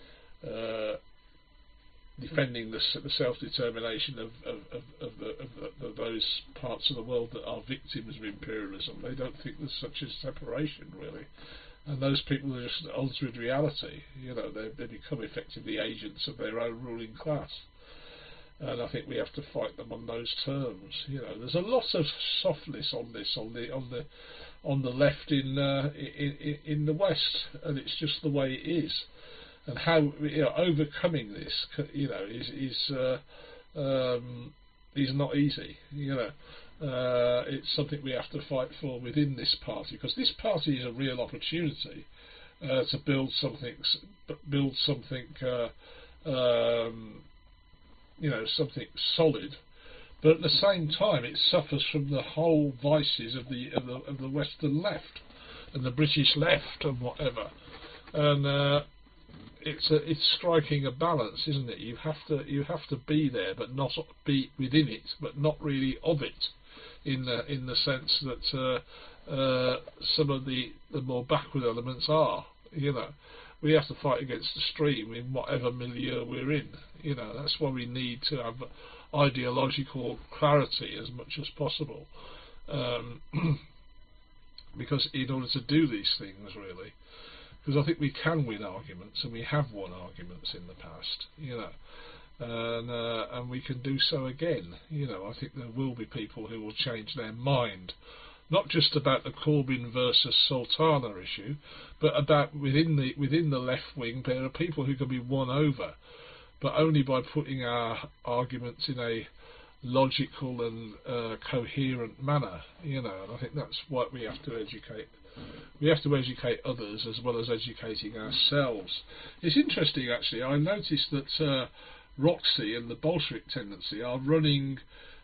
the self-determination of those parts of the world that are victims of imperialism. They don't think there's such a separation, really. And those people are just altered reality. They become effectively agents of their own ruling class. And I think we have to fight them on those terms. There's a lot of softness on this on the left in the West, and it's just the way it is. And how overcoming this, is not easy. It's something we have to fight for within this party, because this party is a real opportunity to build something, something solid. But at the same time, it suffers from the whole vices of the Western left and the British left and whatever. And it's striking a balance, isn't it? You have to be there, but not be within it, but not really of it, in the sense that some of the more backward elements are. We have to fight against the stream in whatever milieu we're in. That's why we need to have ideological clarity as much as possible, because in order to do these things, really, because I think we can win arguments, and we have won arguments in the past, and we can do so again. I think there will be people who will change their mind, not just about the Corbyn versus Sultana issue, but about within the left wing, there are people who can be won over, but only by putting our arguments in a logical and coherent manner. And I think that's what we have to educate. We have to educate others as well as educating ourselves. It's interesting, actually. I noticed that Roxy and the Bolshevik tendency are running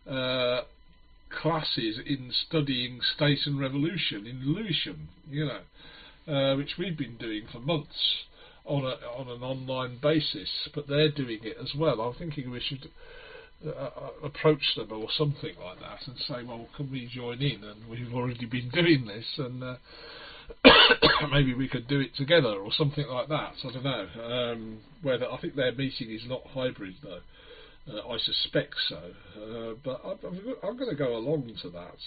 classes in studying state and revolution in Lewisham, which we've been doing for months on an online basis, but they're doing it as well. I'm thinking we should approach them or something like that and say, well, can we join in? And we've already been doing this, and maybe we could do it together or something like that. I don't know. Whether I think their meeting is not hybrid though. I suspect so, but I'm going to go along to that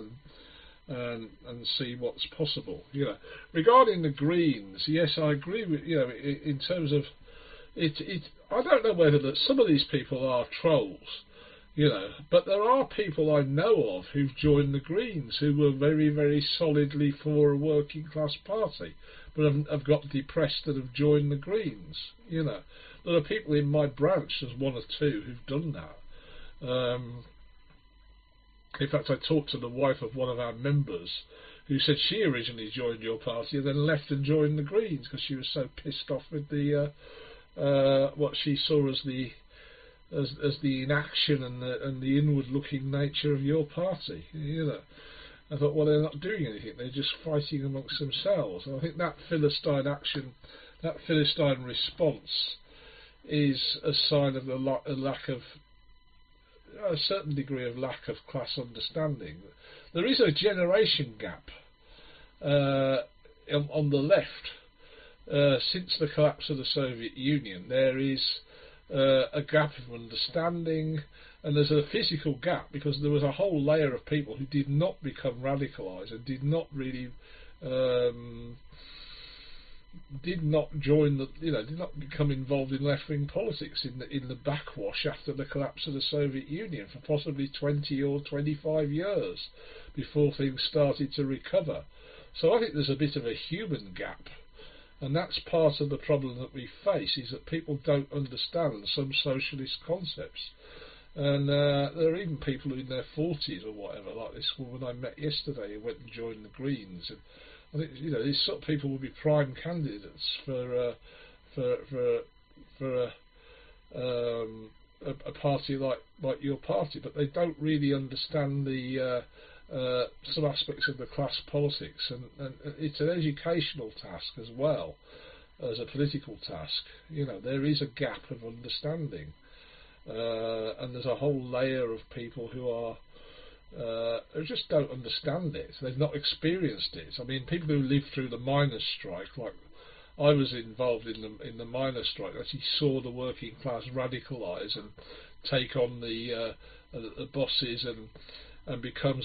and see what's possible. Regarding the Greens, yes, I agree with in terms of it. I don't know whether that some of these people are trolls, but there are people I know of who've joined the Greens who were very, very solidly for a working class party, but have got depressed and have joined the Greens. There are people in my branch, there's one or two, who've done that. In fact, I talked to the wife of one of our members who said she originally joined your party and then left and joined the Greens because she was so pissed off with the what she saw as the inaction and the inward-looking nature of your party. I thought, well, they're not doing anything; they're just fighting amongst themselves. And I think that Philistine action, that Philistine response, is a sign of a lack of a certain degree of lack of class understanding. There is a generation gap on the left. Since the collapse of the Soviet Union, there is a gap of understanding, and there's a physical gap because there was a whole layer of people who did not become radicalised and did not really did not become involved in left-wing politics in the backwash after the collapse of the Soviet Union for possibly 20 or 25 years before things started to recover. So I think there's a bit of a human gap, and that's part of the problem that we face, is that people don't understand some socialist concepts. And there are even people in their 40s or whatever, like this woman I met yesterday who went and joined the Greens. And I think these sort of people will be prime candidates for a party like your party, but they don't really understand the some aspects of the class politics, and it's an educational task as well as a political task. There is a gap of understanding, and there's a whole layer of people who just don't understand it. They've not experienced it. I mean, people who lived through the miners' strike, like I was involved in the miners' strike, actually saw the working class radicalise and take on the bosses and become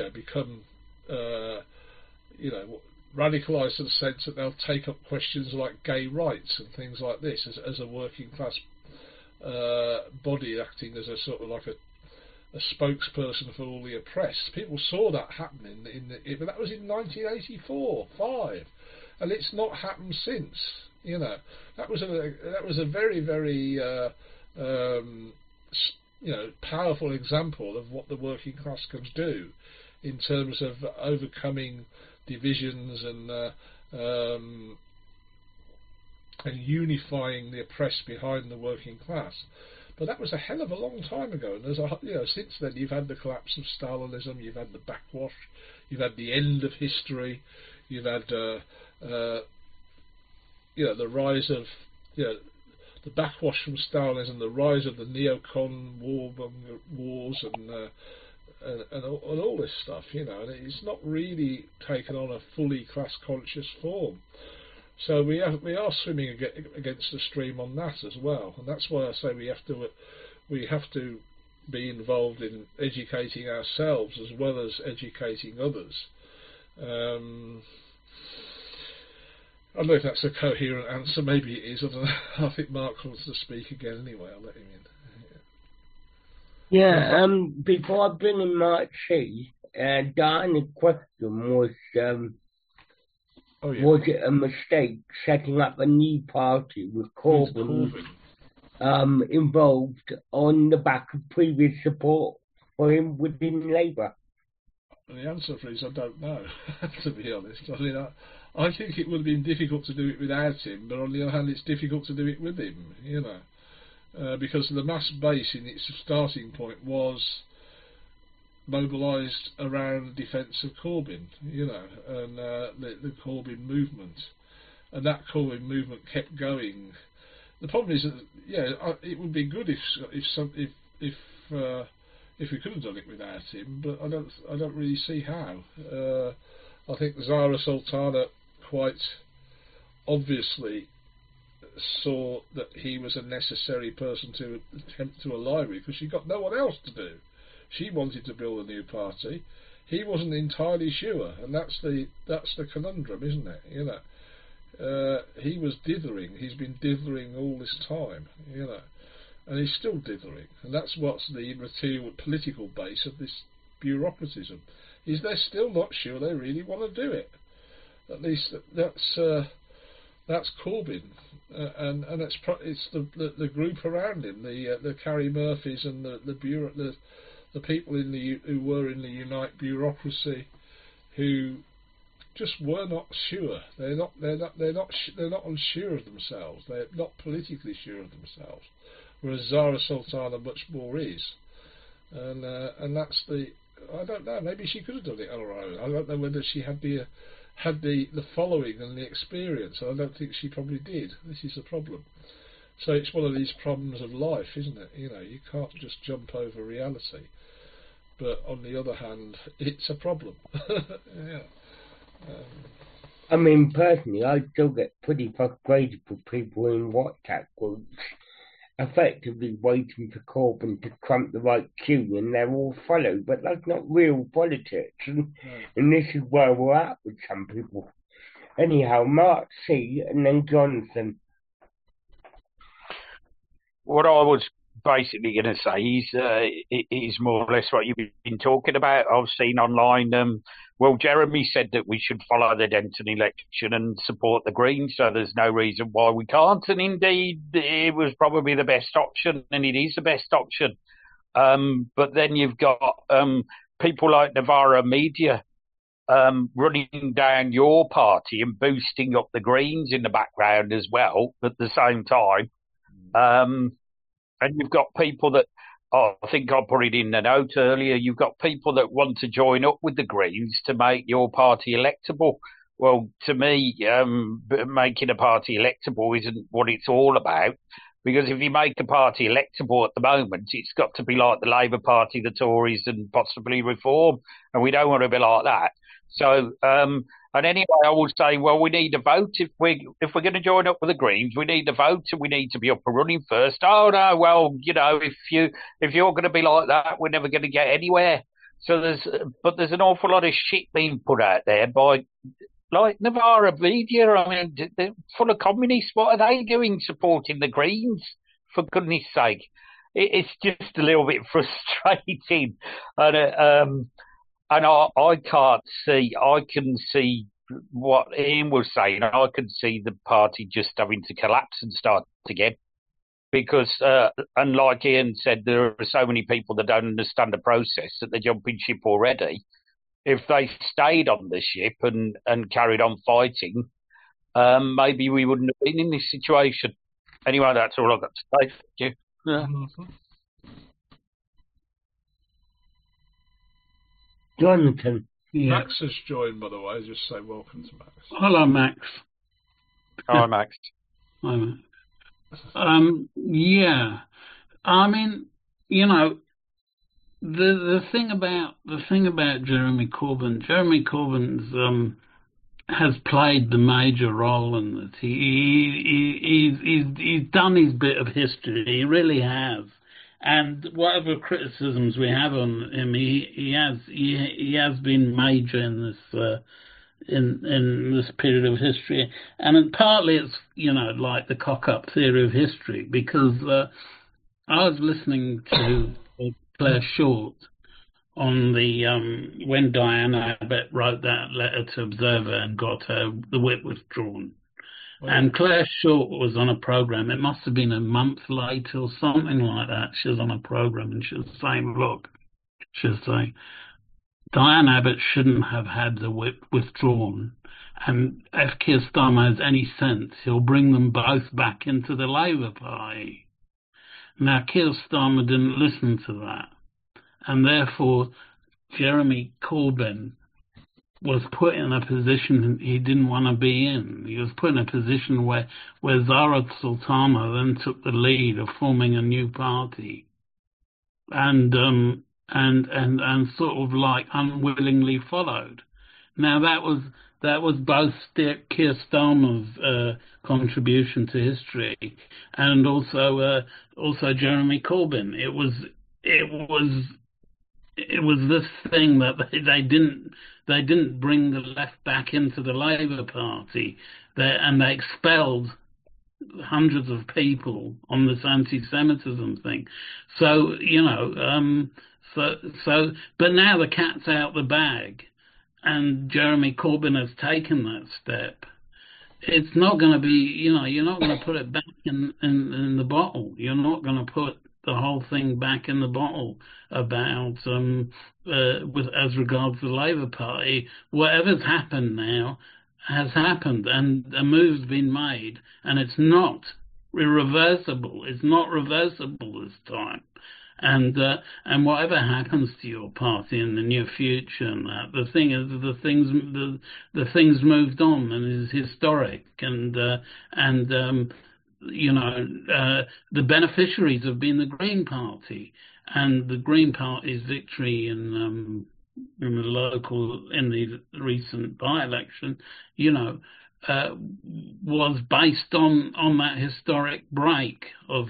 radicalised to the sense that they'll take up questions like gay rights and things like this as a working class body acting as a sort of like a spokesperson for all the oppressed. People saw that happen but that was in 1984-5, and it's not happened since. That was a very, very powerful example of what the working class can do in terms of overcoming divisions and unifying the oppressed behind the working class. But that was a hell of a long time ago, and since then you've had the collapse of Stalinism, you've had the backwash, you've had the end of history, you've had the rise of the backwash from Stalinism, the rise of the neocon wars and all this stuff, and it's not really taken on a fully class conscious form. So we are swimming against the stream on that as well, and that's why I say we have to be involved in educating ourselves as well as educating others. I don't know if that's a coherent answer. Maybe it is. I don't know. I think Mark wants to speak again anyway. I'll let him in. Yeah. Before I bring in Mark C, Diana's question was. Was it a mistake setting up a new party with Corbyn involved on the back of previous support for him within Labour? The answer is I don't know, to be honest. I mean, I think it would have been difficult to do it without him, but on the other hand, it's difficult to do it with him, because the mass base in its starting point was mobilised around defence of Corbyn, and the Corbyn movement, and that Corbyn movement kept going. The problem is that it would be good if we could have done it without him, but I don't really see how. I think Zara Sultana quite obviously saw that he was a necessary person to attempt to ally with, because she got no one else to do. She wanted to build a new party. He wasn't entirely sure, and that's the conundrum, isn't it? He was dithering. He's been dithering all this time, and he's still dithering, and that's what's the material political base of this bureaucratism. Is they're still not sure they really want to do it. At least that's Corbyn, and it's the group around him, the Carrie Murphys and the people who were in the Unite bureaucracy, who just were not sure. They're not unsure of themselves. They're not politically sure of themselves. Whereas Zara Sultana much more is, and that's I don't know. Maybe she could have done it on her own. I don't know whether she had the following and the experience. I don't think she probably did. This is the problem. So it's one of these problems of life, isn't it? You can't just jump over reality. But on the other hand, it's a problem. Yeah. I mean, personally, I still get pretty frustrated with people in WhatsApp groups effectively waiting for Corbyn to trump the right cue and they're all follow, but that's not real politics, and this is where we're at with some people. Anyhow, Mark C and then Jonathan. What I was basically going to say is more or less what you've been talking about. I've seen online, Jeremy said that we should follow the Denton election and support the Greens, so there's no reason why we can't, and indeed it was probably the best option, and it is the best option. But then you've got people like Novara Media running down your party and boosting up the Greens in the background as well at the same time. And you've got people that, I think I put it in the note earlier, you've got people that want to join up with the Greens to make your party electable. Well, to me, making a party electable isn't what it's all about, because if you make a party electable at the moment, it's got to be like the Labour Party, the Tories, and possibly Reform, and we don't want to be like that. So, and anyway, I would say, well, we need a vote. If we're going to join up with the Greens, we need a vote, and we need to be up and running first. Oh no, well, if you're going to be like that, we're never going to get anywhere. So there's an awful lot of shit being put out there by, like, Novara Media. I mean, they're full of communists. What are they doing supporting the Greens? For goodness sake, it's just a little bit frustrating, and I can't see. I can see what Ian was saying. I can see the party just having to collapse and start again, because, unlike Ian said, there are so many people that don't understand the process that they're jumping ship already. If they stayed on the ship and carried on fighting, maybe we wouldn't have been in this situation. Anyway, that's all I've got to say. Thank you. Yeah. Mm-hmm. Jonathan. Yeah. Max has joined, by the way. Just say welcome to Max. Hello, Max. Hi, Max. Hi, Max. Yeah. I mean, you know, the thing about Jeremy Corbyn's has played the major role in this. He's done his bit of history. He really has. And whatever criticisms we have on him, he has been major in this in this period of history. And partly it's, you know, like the cock-up theory of history, because I was listening to Claire Short on the when Diane Abbott wrote that letter to Observer and got the whip withdrawn. Oh, yeah. And Claire Short was on a programme. It must have been a month later or something like that. She was on a programme and she was saying, look, she was saying, Diane Abbott shouldn't have had the whip withdrawn. And if Keir Starmer has any sense, he'll bring them both back into the Labour Party. Now, Keir Starmer didn't listen to that. And therefore, Jeremy Corbyn was put in a position he didn't want to be in. He was put in a position where Zara Sultana then took the lead of forming a new party, and sort of like unwillingly followed. Now that was both Keir Starmer's contribution to history and also Jeremy Corbyn. It was this thing that they didn't bring the left back into the Labour Party, and they expelled hundreds of people on this anti-Semitism thing. So, you know, but now the cat's out the bag, and Jeremy Corbyn has taken that step. It's not going to be, you know, you're not going to put it back in the bottle. You're not going to put the whole thing back in the bottle about as regards the Labour Party. Whatever's happened now has happened, and a move's been made, and it's not irreversible. It's not reversible this time. And whatever happens to your party in the near future, and that the thing is, the things moved on and is historic, and you know, the beneficiaries have been the Green Party, and the Green Party's victory in the recent by-election, you know, was based on that historic break of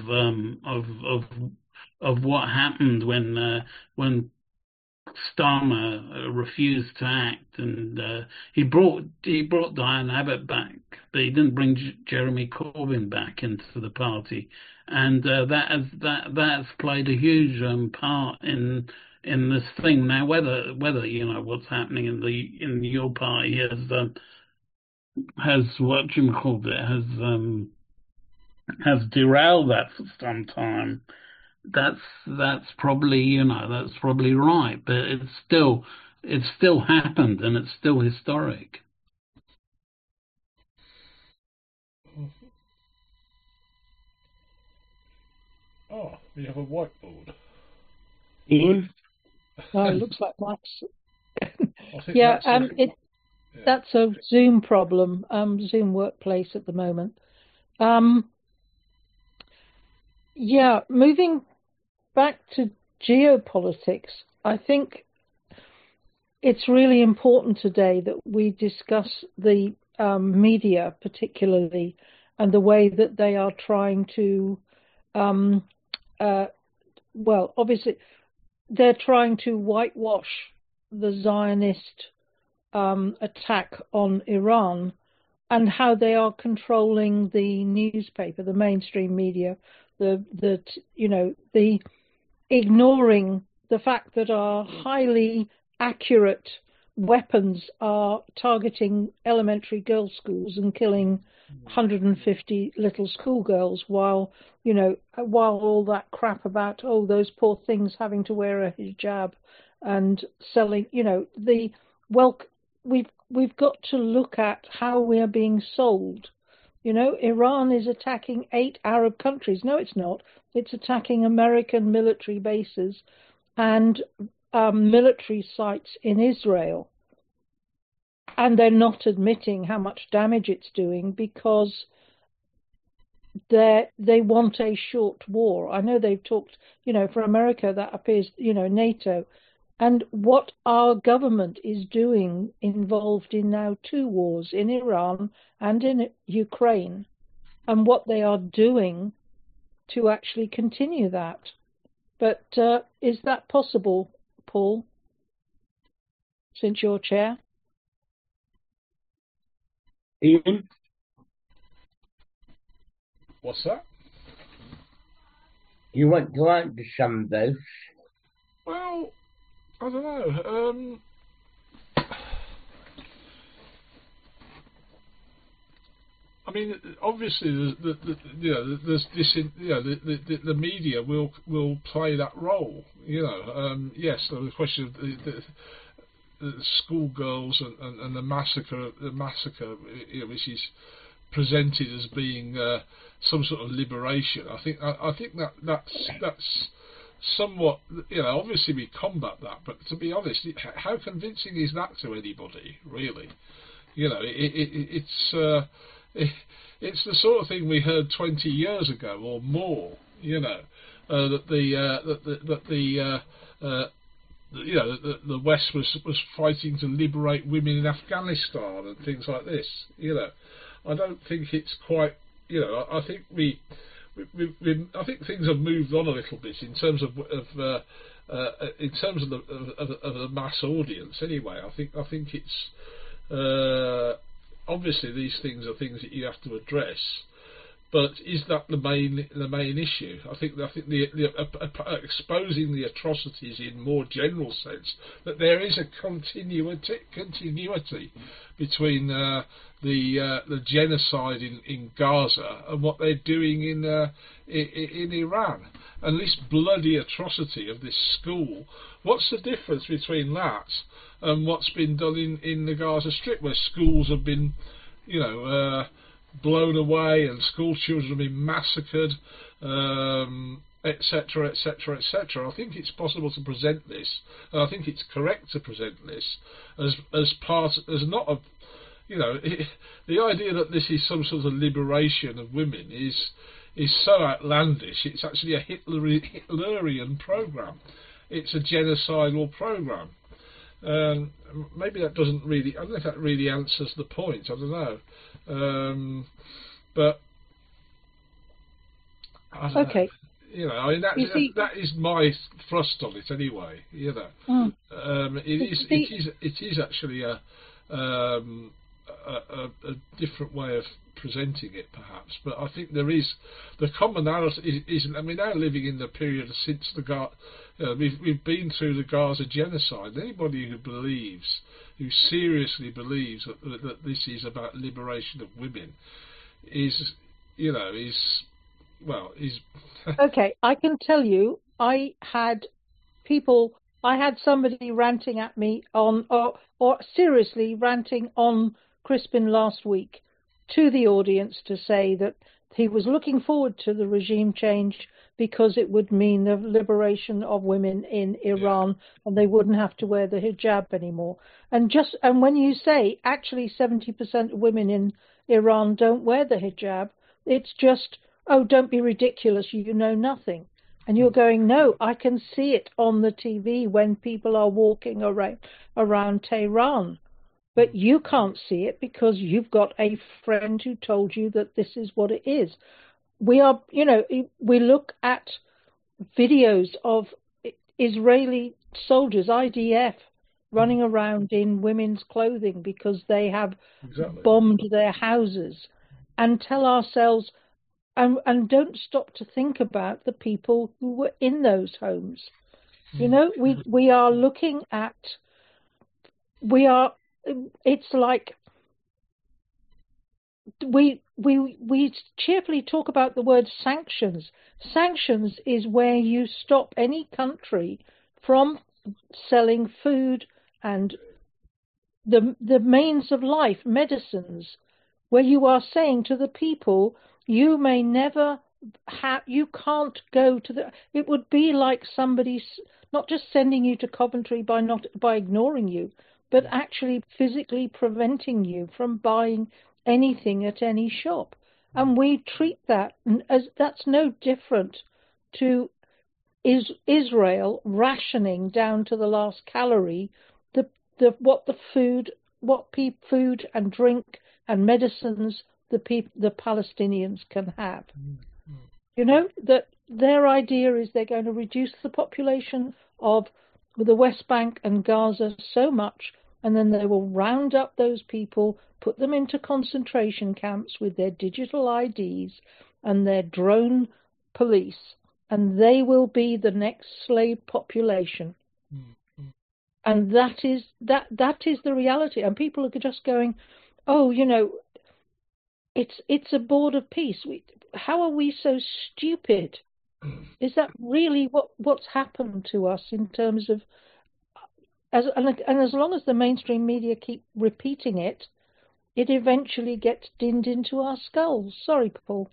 what happened when Starmer refused to act, and he brought Diane Abbott back, but he didn't bring Jeremy Corbyn back into the party, and that has played a huge part in this thing. Now, whether you know what's happening in your party has what Jim called it has derailed that for some time. That's probably, you know, that's probably right, but it's still happened, and it's still historic. Oh, we have a whiteboard. Ian? Oh, it looks like Max. Yeah, that's a Zoom problem, Zoom Workplace at the moment. Yeah, moving back to geopolitics, I think it's really important today that we discuss the media particularly, and the way that they are trying to, well, obviously, they're trying to whitewash the Zionist attack on Iran, and how they are controlling the newspaper, the mainstream media, the ignoring the fact that our highly accurate weapons are targeting elementary girls' schools and killing 150 little schoolgirls, while all that crap about those poor things having to wear a hijab and selling, we've got to look at how we are being sold. Iran is attacking 8 Arab countries. No, it's not. It's attacking American military bases and military sites in Israel. And they're not admitting how much damage it's doing because they want a short war. I know they've talked, for America that appears, NATO. And what our government is doing involved in now 2 wars, in Iran and in Ukraine, and what they are doing to actually continue that. But is that possible, Paul, since you're chair? Ian? What's that? You want to answer some of those? Well, I don't know. I mean, obviously, there's this. The media will play that role. Yes, the question of the schoolgirls and the massacre, which is presented as being some sort of liberation. I think that's somewhat, obviously we combat that, but to be honest, how convincing is that to anybody, really? It's the sort of thing we heard 20 years ago or more, that the West was fighting to liberate women in Afghanistan and things like this. I don't think it's quite. I think I think things have moved on a little bit in terms of the mass audience. Anyway, I think it's obviously these things are things that you have to address. But is that the main issue? I think the exposing the atrocities in more general sense, that there is a continuity between the genocide in Gaza and what they're doing in Iran, and this bloody atrocity of this school. What's the difference between that and what's been done in the Gaza Strip, where schools have been, blown away and school children have been massacred, etc., etc., etc. I think it's possible to present this, and I think it's correct to present this as not a, the idea that this is some sort of liberation of women is so outlandish. It's actually a Hitlerian program. It's a genocidal program. Maybe that doesn't really. I don't know if that really answers the point. I don't know. But I don't okay. know. I mean, that is my thrust on it anyway. It is actually a different way of presenting it, perhaps. But I think there is the commonality. And we're now living in the period since we've been through the Gaza genocide. Anybody who seriously believes that this is about liberation of women is okay. I can tell you, I had somebody ranting at me or seriously ranting on Crispin last week to the audience to say that he was looking forward to the regime change because it would mean the liberation of women in Iran, and they wouldn't have to wear the hijab anymore. And when you say actually 70% of women in Iran don't wear the hijab, it's just, don't be ridiculous, you know nothing. And you're going, no, I can see it on the TV when people are walking around Tehran. But you can't see it because you've got a friend who told you that this is what it is. We look at videos of Israeli soldiers, IDF, running around in women's clothing because they have bombed their houses, and tell ourselves, and don't stop to think about the people who were in those homes. We are looking at, it's like we cheerfully talk about the word sanctions. Sanctions is where you stop any country from selling food and the means of life, medicines, where you are saying to the people, you may never have, you can't go to the. It would be like somebody not just sending you to Coventry by ignoring you, but actually physically preventing you from buying anything at any shop. And we treat that as that's no different to Israel rationing down to the last calorie what food and drink and medicines the Palestinians can have. You know, that their idea is they're going to reduce the population of the West Bank and Gaza so much, and then they will round up those people, put them into concentration camps with their digital IDs and their drone police, and they will be the next slave population. And that is the reality. And people are just going, oh, you know, it's a board of peace. How are we so stupid? Is that really what's happened to us in terms of as long as the mainstream media keep repeating it, it eventually gets dinned into our skulls. Sorry, Paul.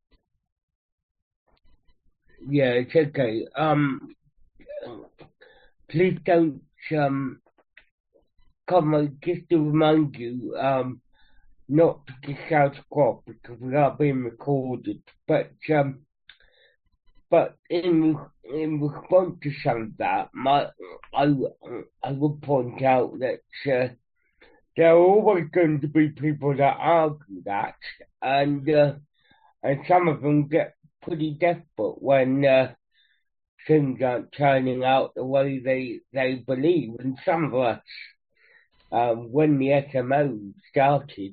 Yeah, it's okay. Please don't come on, just to remind you, not to get shout across because we are being recorded. But in response to some of that, I would point out that there are always going to be people that argue that, and some of them get pretty desperate when things aren't turning out the way they believe. And some of us, when the SMO started,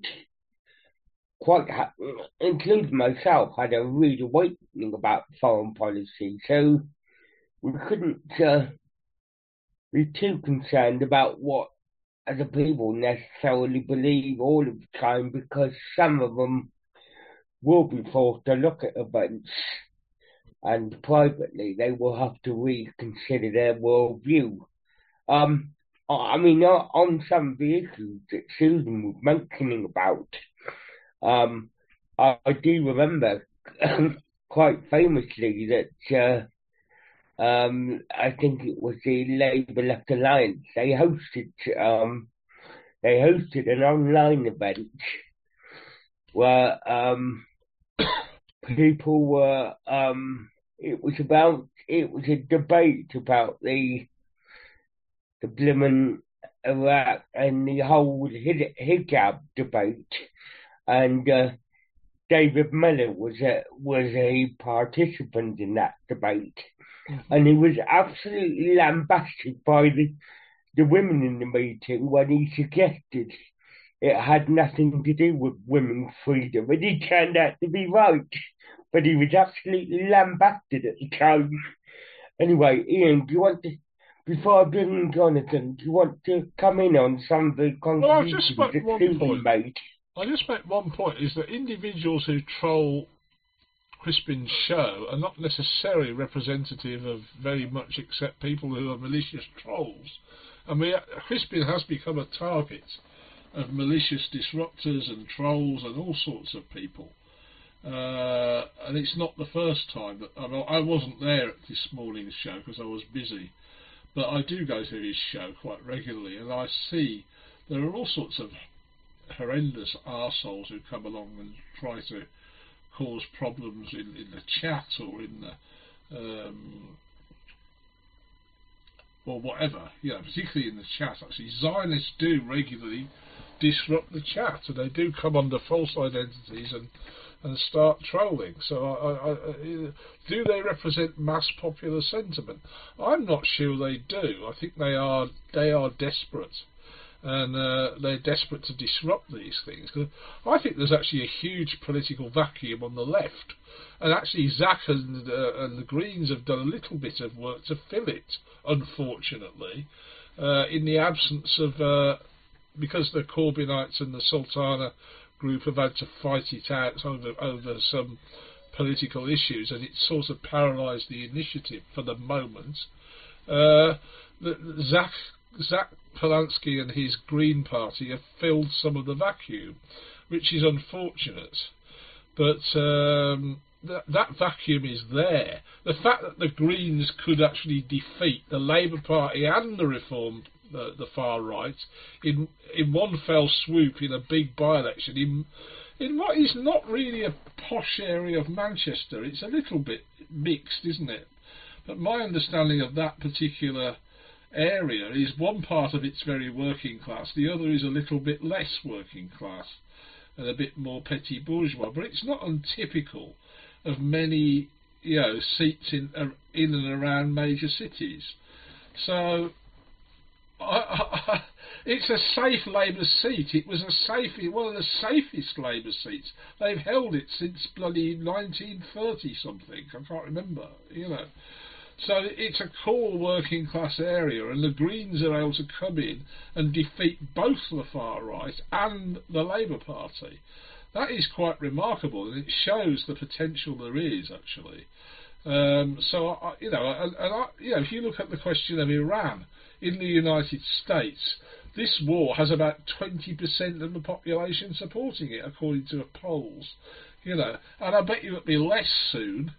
including myself, had a rude awakening about foreign policy. So we couldn't be too concerned about what other people necessarily believe all of the time, because some of them will be forced to look at events, and privately they will have to reconsider their worldview. I mean, on some of the issues that Susan was mentioning about, I do remember quite famously that I think it was the Labour Left Alliance. They hosted an online event where people were. It was a debate about the blimmin' Iraq and the whole hijab debate, and David Miller was a participant in that debate, and he was absolutely lambasted by the women in the meeting when he suggested it had nothing to do with women's freedom, and he turned out to be right, but he was absolutely lambasted at the time. Anyway, Ian, do you want to, before I bring in Jonathan, do you want to come in on some of the contributions that Susan made? I just make one point, is that individuals who troll Crispin's show are not necessarily representative of very much, except people who are malicious trolls. I mean, Crispin has become a target of malicious disruptors and trolls and all sorts of people. And it's not the first time that I wasn't there at this morning's show because I was busy, but I do go to his show quite regularly, and I see there are all sorts of horrendous arseholes who come along and try to cause problems in the chat or in the or whatever, you know, particularly in the chat. Actually, Zionists do regularly disrupt the chat, and they do come under false identities and start trolling. So do they represent mass popular sentiment? I'm not sure they do. I think they are desperate, and they're desperate to disrupt these things. Cause I think there's actually a huge political vacuum on the left, and actually Zach and the Greens have done a little bit of work to fill it, unfortunately, in the absence of because the Corbynites and the Sultana group have had to fight it out over some political issues, and it's sort of paralysed the initiative for the moment. Zach Polanski and his Green Party have filled some of the vacuum, which is unfortunate. But that vacuum is there. The fact that the Greens could actually defeat the Labour Party and the Reform, the far right, in one fell swoop in a big by-election in what is not really a posh area of Manchester. It's a little bit mixed, isn't it? But my understanding of that particular area is one part of it's very working class, the other is a little bit less working class and a bit more petty bourgeois. But it's not untypical of many, seats in and around major cities. So it's a safe Labour seat. It was one of the safest Labour seats. They've held it since bloody 1930 something. I can't remember. So it's a core working class area, and the Greens are able to come in and defeat both the far right and the Labour Party. That is quite remarkable, and it shows the potential there is actually. If you look at the question of Iran in the United States, this war has about 20% of the population supporting it, according to the polls. And I bet you it'll be less soon.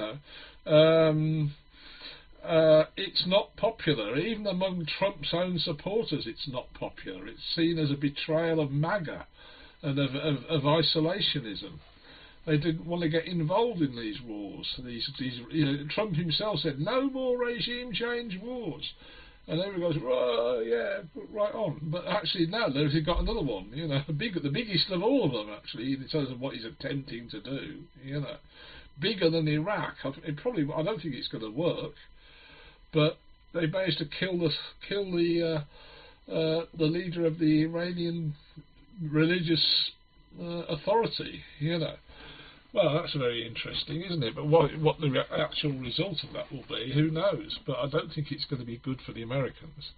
It's not popular. Even among Trump's own supporters, it's not popular. It's seen as a betrayal of MAGA and of isolationism. They didn't want to get involved in these wars. Trump himself said, no more regime change wars. And everyone goes, oh, yeah, right on. But actually, now they've got another one, the biggest of all of them, actually, in terms of what he's attempting to do, Bigger than Iraq. I don't think it's going to work. But they managed to kill the leader of the Iranian religious authority. Well, that's very interesting, isn't it? But what the actual result of that will be, who knows? But I don't think it's going to be good for the Americans.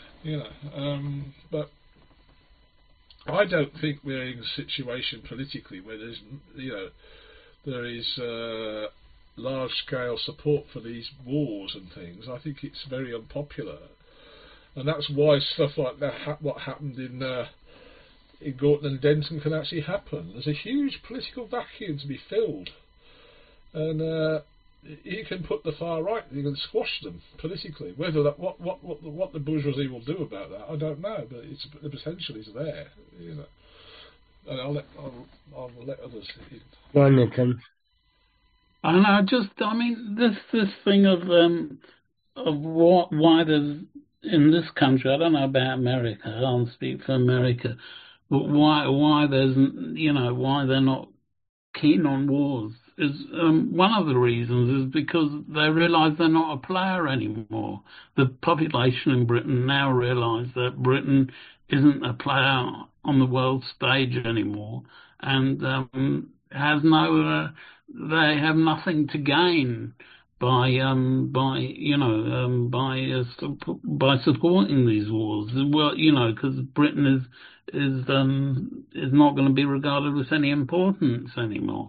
But I don't think we're in a situation politically where there is large-scale support for these wars and things. I think it's very unpopular, and that's why stuff like that, what happened in Gorton and Denton, can actually happen. There's a huge political vacuum to be filled, and you can put the far right, you can squash them politically. Whether that what the bourgeoisie will do about that, I don't know, but the potential is there. And I'll let others in. Jonathan. And this thing of why there's, in this country, I don't know about America, I can't speak for America, but why there's, why they're not keen on wars is, one of the reasons is because they realise they're not a player anymore. The population in Britain now realise that Britain isn't a player on the world stage anymore, and has no. They have nothing to gain by supporting these wars. Well, because Britain is not going to be regarded with any importance anymore.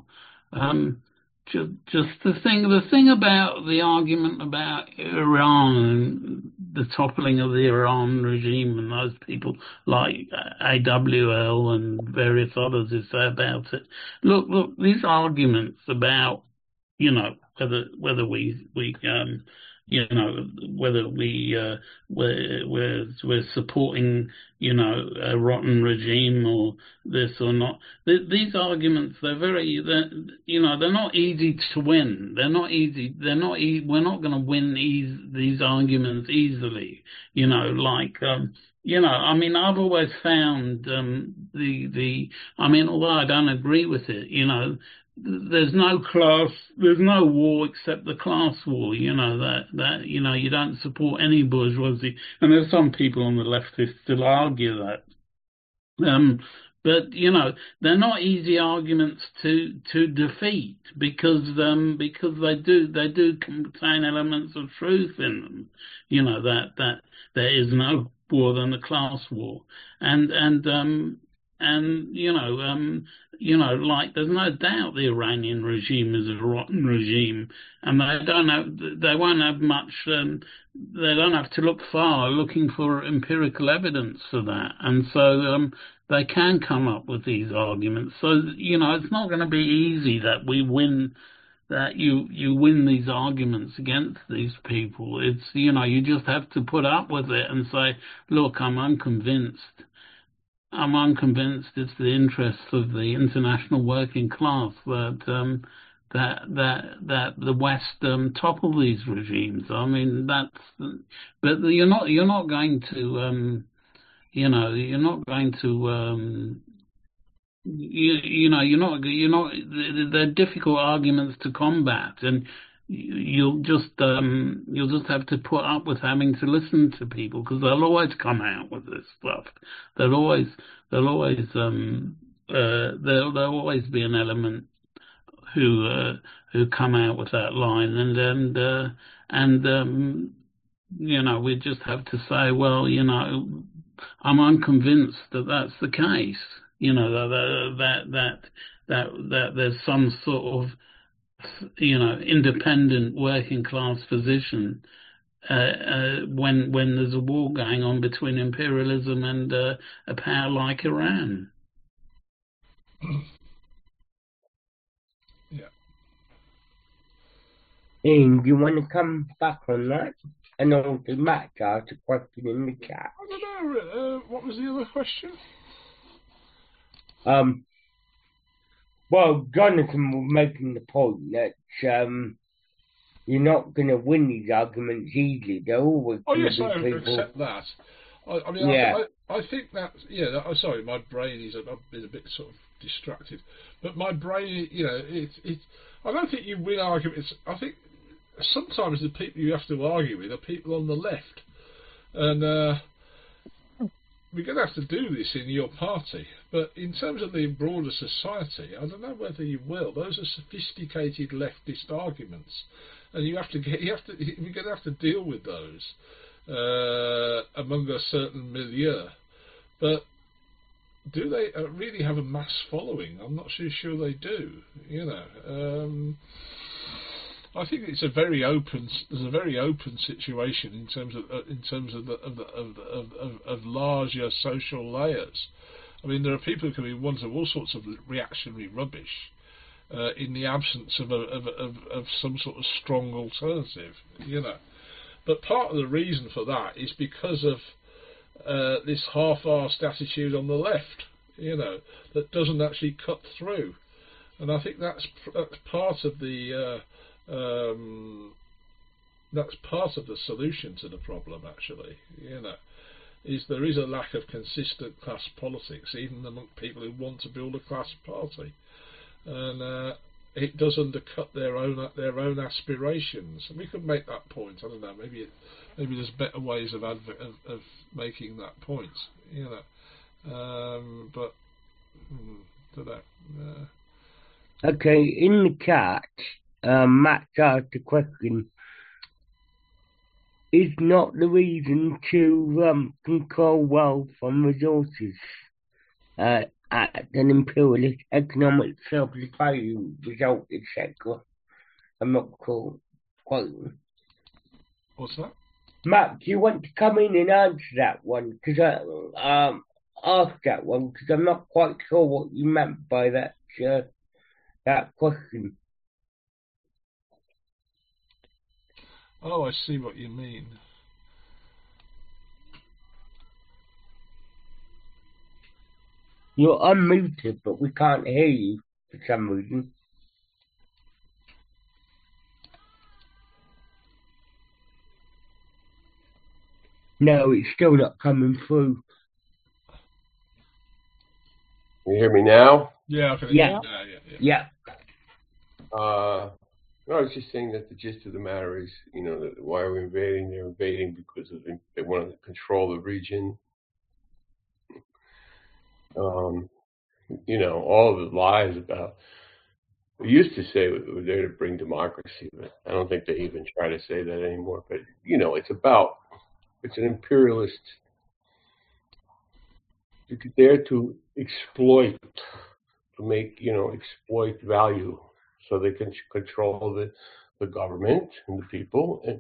Just the thing about the argument about Iran and the toppling of the Iran regime, and those people like AWL and various others who say about it. Look, these arguments about, whether we're supporting, a rotten regime or this or not. These arguments, they're not easy to win. They're not easy. We're not going to win these arguments easily. I've always found although I don't agree with it, there's no war except the class war, you don't support any bourgeoisie, and there's some people on the left who still argue that. But they're not easy arguments to defeat because they do contain elements of truth in them, that there is no war than the class war, and And like there's no doubt the Iranian regime is a rotten regime, and they won't have much. They don't have to look far looking for empirical evidence for that, and so they can come up with these arguments. So it's not going to be easy that we win. That you win these arguments against these people. It's you just have to put up with it and say, look, I'm unconvinced. It's the interests of the international working class that the West topple these regimes. I mean, but you're not going to they're difficult arguments to combat, and you'll just have to put up with having to listen to people, because they'll always come out with this stuff. There'll always be an element who come out with that line, and we just have to say, well, I'm unconvinced that that's the case. That there's some sort of independent working class position when there's a war going on between imperialism and a power like Iran. Yeah. Ian, do you want to come back on that? And also Matt asked a question in the chat. I don't know. What was the other question? Well, Jonathan was making the point that you're not going to win these arguments easily. They're always Oh yes, I people... accept that. I mean, yeah. I think that I'm sorry, my brain is a bit sort of distracted, but my brain, I don't think you win arguments. I think sometimes the people you have to argue with are people on the left, and we're going to have to do this in your party. But in terms of the broader society, I don't know whether you will. Those are sophisticated leftist arguments, and we're going to have to deal with those among a certain milieu. But do they really have a mass following? I'm not so sure they do. I think it's a very open. There's a very open situation in terms of larger social layers. I mean, there are people who can be ones of all sorts of reactionary rubbish in the absence of some sort of strong alternative. But part of the reason for that is because of this half-arsed attitude on the left. That doesn't actually cut through, and I think that's part of the. That's part of the solution to the problem, actually. There is a lack of consistent class politics, even among people who want to build a class party, and it does undercut their own aspirations. And we could make that point. I don't know. Maybe there's better ways of making that point. But don't know. Okay, in the chat. Matt asked the question, is not the reason to control wealth and resources at an imperialist economic surplus value result, etc.? I'm not quite. What's that? Matt, do you want to come in and answer that one? Because ask that one, because I'm not quite sure what you meant by that question. Oh, I see what you mean. You're unmuted, but we can't hear you for some reason. No, it's still not coming through. Can you hear me now? Yeah, I can hear you now. Yeah. No, I was just saying that the gist of the matter is, why are we invading? They're invading because they want to control the region. All of the lies about. We used to say we were there to bring democracy, but I don't think they even try to say that anymore. But it's an imperialist there to exploit, to make, exploit value so they can control the government and the people. And,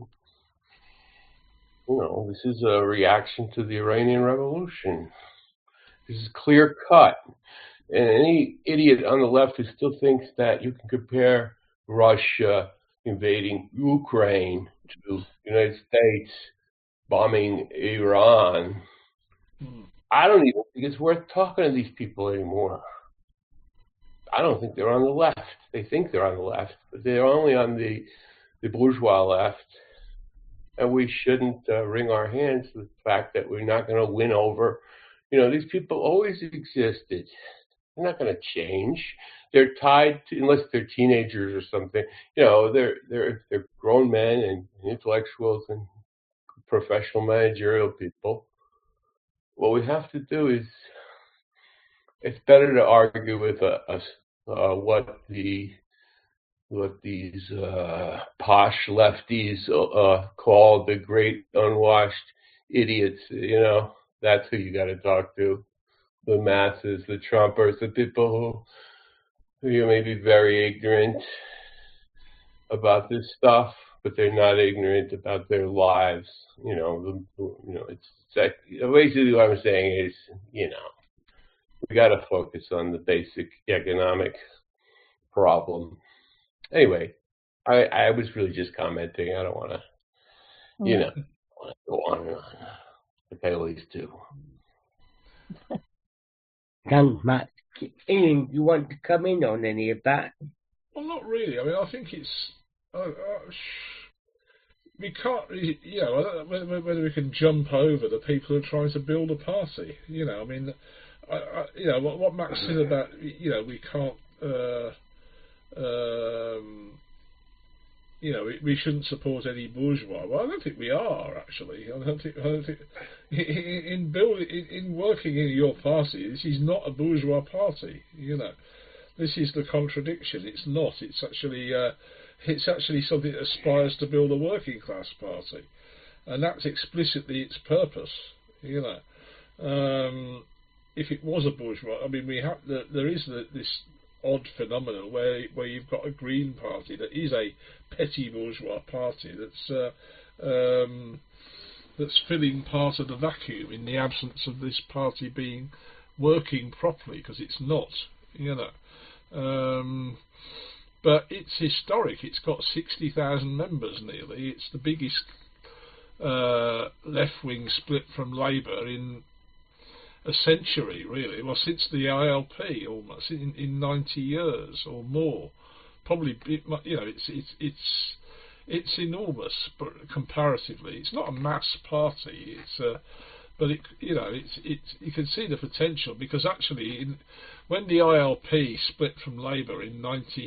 this is a reaction to the Iranian Revolution. This is clear cut. And any idiot on the left who still thinks that you can compare Russia invading Ukraine to the United States bombing Iran, I don't even think it's worth talking to these people anymore. I don't think they're on the left. They think they're on the left, but they're only on the bourgeois left. And we shouldn't wring our hands with the fact that we're not going to win over. These people always existed. They're not going to change. They're tied to, unless they're teenagers or something. They're grown men and intellectuals and professional managerial people. What we have to do is, it's better to argue with what these posh lefties call the great unwashed idiots. That's who you got to talk to. The masses, the Trumpers, the people who may be very ignorant about this stuff, but they're not ignorant about their lives. It's basically what I'm saying is, we got to focus on the basic economic problem. Anyway, I was really just commenting. I don't want to, go on and on. Like I always do. Thanks, Matt. Ian, you want to come in on any of that? Well, not really. I mean, I think it's we can't really, whether we can jump over the people who are trying to build a party. I mean, what Max said about, we can't, we shouldn't support any bourgeois. Well, I don't think we are, actually. I don't think in working in your party, this is not a bourgeois party. This is the contradiction. It's not. It's actually something that aspires to build a working class party, and that's explicitly its purpose. If it was a bourgeois, I mean, there is this odd phenomenon where you've got a Green Party that is a petty bourgeois party that's filling part of the vacuum in the absence of this party being working properly, because it's not, but it's historic. It's got 60,000 members nearly. It's the biggest left-wing split from Labour in a century, really. Well, since the ILP, almost in 90 years or more. Probably, it's enormous, but comparatively, it's not a mass party. But you can see the potential, because actually, when the ILP split from Labour in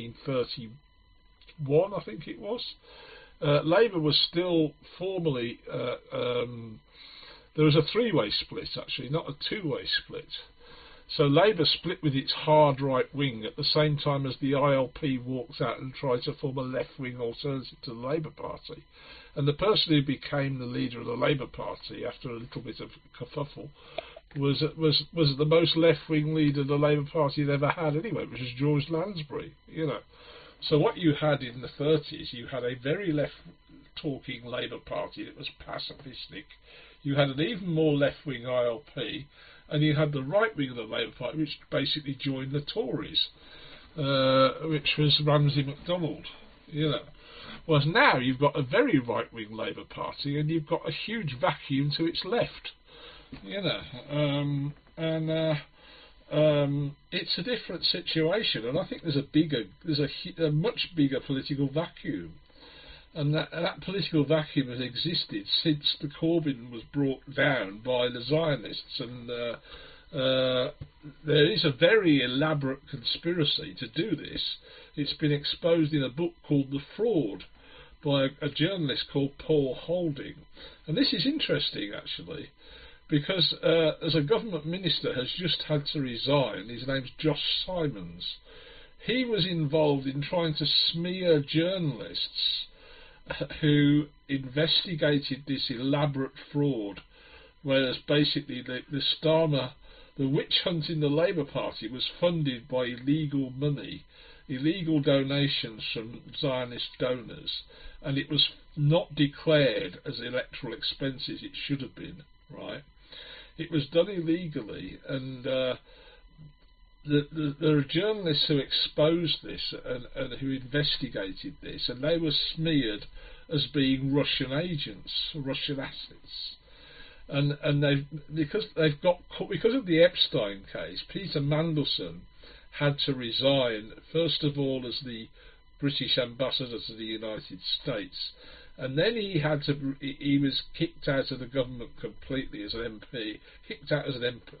1931, I think it was, Labour was still formally. There was a three-way split, actually, not a two-way split. So Labour split with its hard right wing at the same time as the ILP walked out and tried to form a left-wing alternative to the Labour Party. And the person who became the leader of the Labour Party after a little bit of kerfuffle was the most left-wing leader the Labour Party had ever had anyway, which was George Lansbury. So what you had in the 30s, you had a very left-talking Labour Party that was pacifistic. You had an even more left-wing ILP, and you had the right-wing of the Labour Party, which basically joined the Tories, which was Ramsay MacDonald. Whereas now you've got a very right-wing Labour Party, and you've got a huge vacuum to its left. It's a different situation, and I think there's a much bigger political vacuum. And that political vacuum has existed since the Corbyn was brought down by the Zionists, and there is a very elaborate conspiracy to do this. It's been exposed in a book called The Fraud by a journalist called Paul Holding. And this is interesting, actually, because as a government minister has just had to resign. His name's Josh Simons. He was involved in trying to smear journalists who investigated this elaborate fraud, whereas basically the the witch hunt in the Labour Party was funded by illegal money, illegal donations from Zionist donors, and it was not declared as electoral expenses. It should have been, right? It was done illegally, and there are journalists who exposed this and who investigated this, and they were smeared as being Russian agents, Russian assets. And because of the Epstein case, Peter Mandelson had to resign, first of all as the British ambassador to the United States, and then he was kicked out of the government completely as an MP, kicked out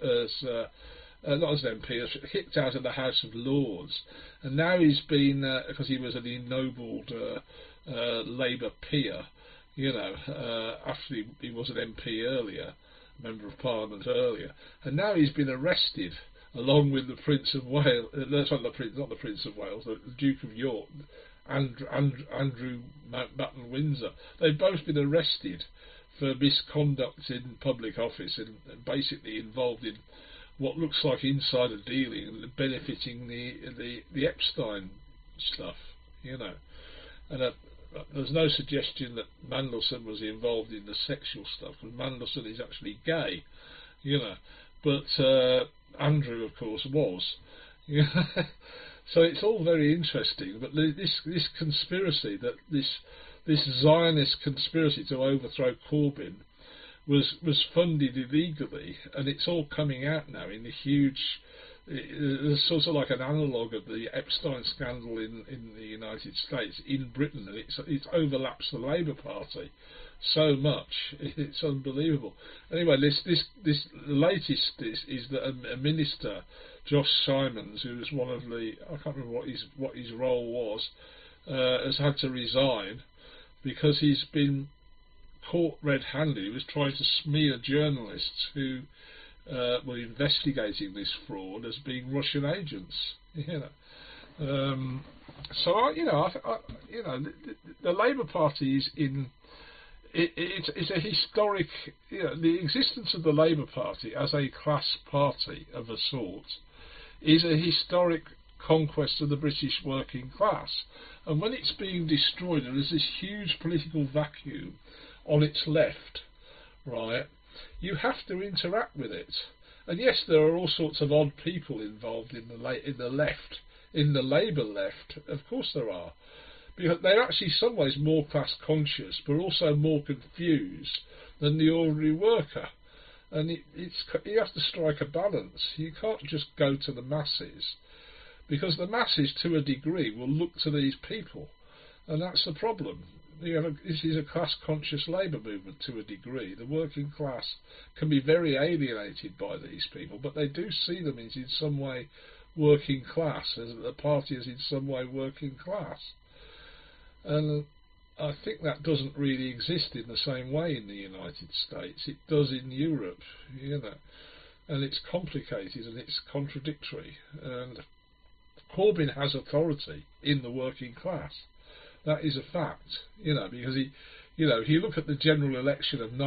kicked out of the House of Lords, and now he's been, because he was an ennobled Labour peer, after he was an MP earlier, Member of Parliament earlier, and now he's been arrested along with the Prince of Wales, not the Prince of Wales, the Duke of York, Andrew Mountbatten Windsor. They've both been arrested for misconduct in public office and basically involved in what looks like insider dealing and benefiting the Epstein stuff, And there's no suggestion that Mandelson was involved in the sexual stuff, because Mandelson is actually gay, But Andrew, of course, was. So it's all very interesting. But this conspiracy, this Zionist conspiracy to overthrow Corbyn, was funded illegally, and it's all coming out now in the huge. There's sort of like an analogue of the Epstein scandal in the United States, in Britain, and it overlaps the Labour Party so much. It's unbelievable. Anyway, the latest is that a minister, Josh Simons, who was one of the, I can't remember what his role was, has had to resign because he's been caught red-handed. He was trying to smear journalists who were investigating this fraud as being Russian agents. So the Labour Party is in. It's a historic. The existence of the Labour Party as a class party of a sort is a historic conquest of the British working class. And when it's being destroyed, there is this huge political vacuum on its left, right? You have to interact with it. And yes, there are all sorts of odd people involved in the left, in the Labour left. Of course there are. Because they're actually in some ways more class conscious, but also more confused than the ordinary worker. And you have to strike a balance. You can't just go to the masses, because the masses, to a degree, will look to these people, and that's the problem. This is a class-conscious labour movement to a degree. The working class can be very alienated by these people, but they do see them as in some way working class, as the party is in some way working class. And I think that doesn't really exist in the same way in the United States. It does in Europe, and it's complicated and it's contradictory. And Corbyn has authority in the working class. That is a fact, because if you look at the general election of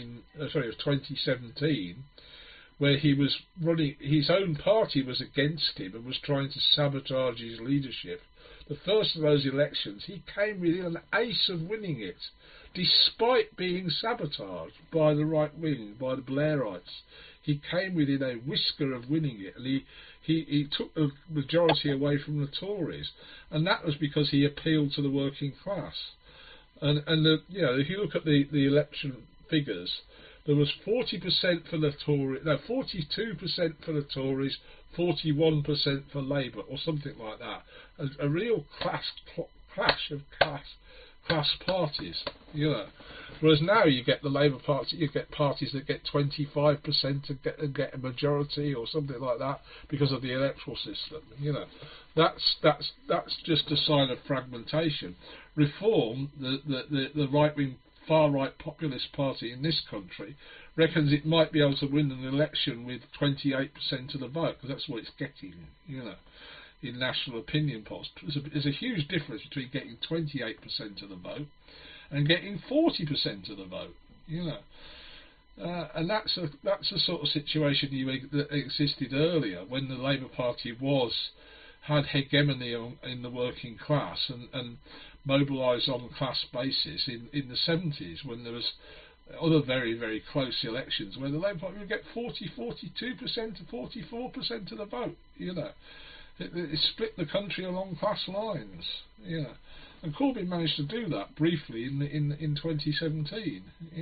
2017, where he was running, his own party was against him and was trying to sabotage his leadership. The first of those elections, he came within an ace of winning it, despite being sabotaged by the right wing, by the Blairites. He came within a whisker of winning it, and he took the majority away from the Tories, and that was because he appealed to the working class. And if you look at the election figures, there was 40% for the Tories, 42% for the Tories, 41% for Labour, or something like that. A real clash of class parties, Whereas now you get the Labour Party, you get parties that get 25% and get a majority or something like that because of the electoral system. That's just a sign of fragmentation. Reform, the right-wing, far-right populist party in this country, reckons it might be able to win an election with 28% of the vote, because that's what it's getting, in national opinion polls. There's a huge difference between getting 28% of the vote and getting 40% of the vote, And that's a sort of situation that existed earlier when the Labour Party had hegemony in the working class and mobilised on a class basis in the 70s, when there was other very, very close elections where the Labour Party would get 42% to 44% of the vote. It split the country along class lines. And Corbyn managed to do that briefly in 2017.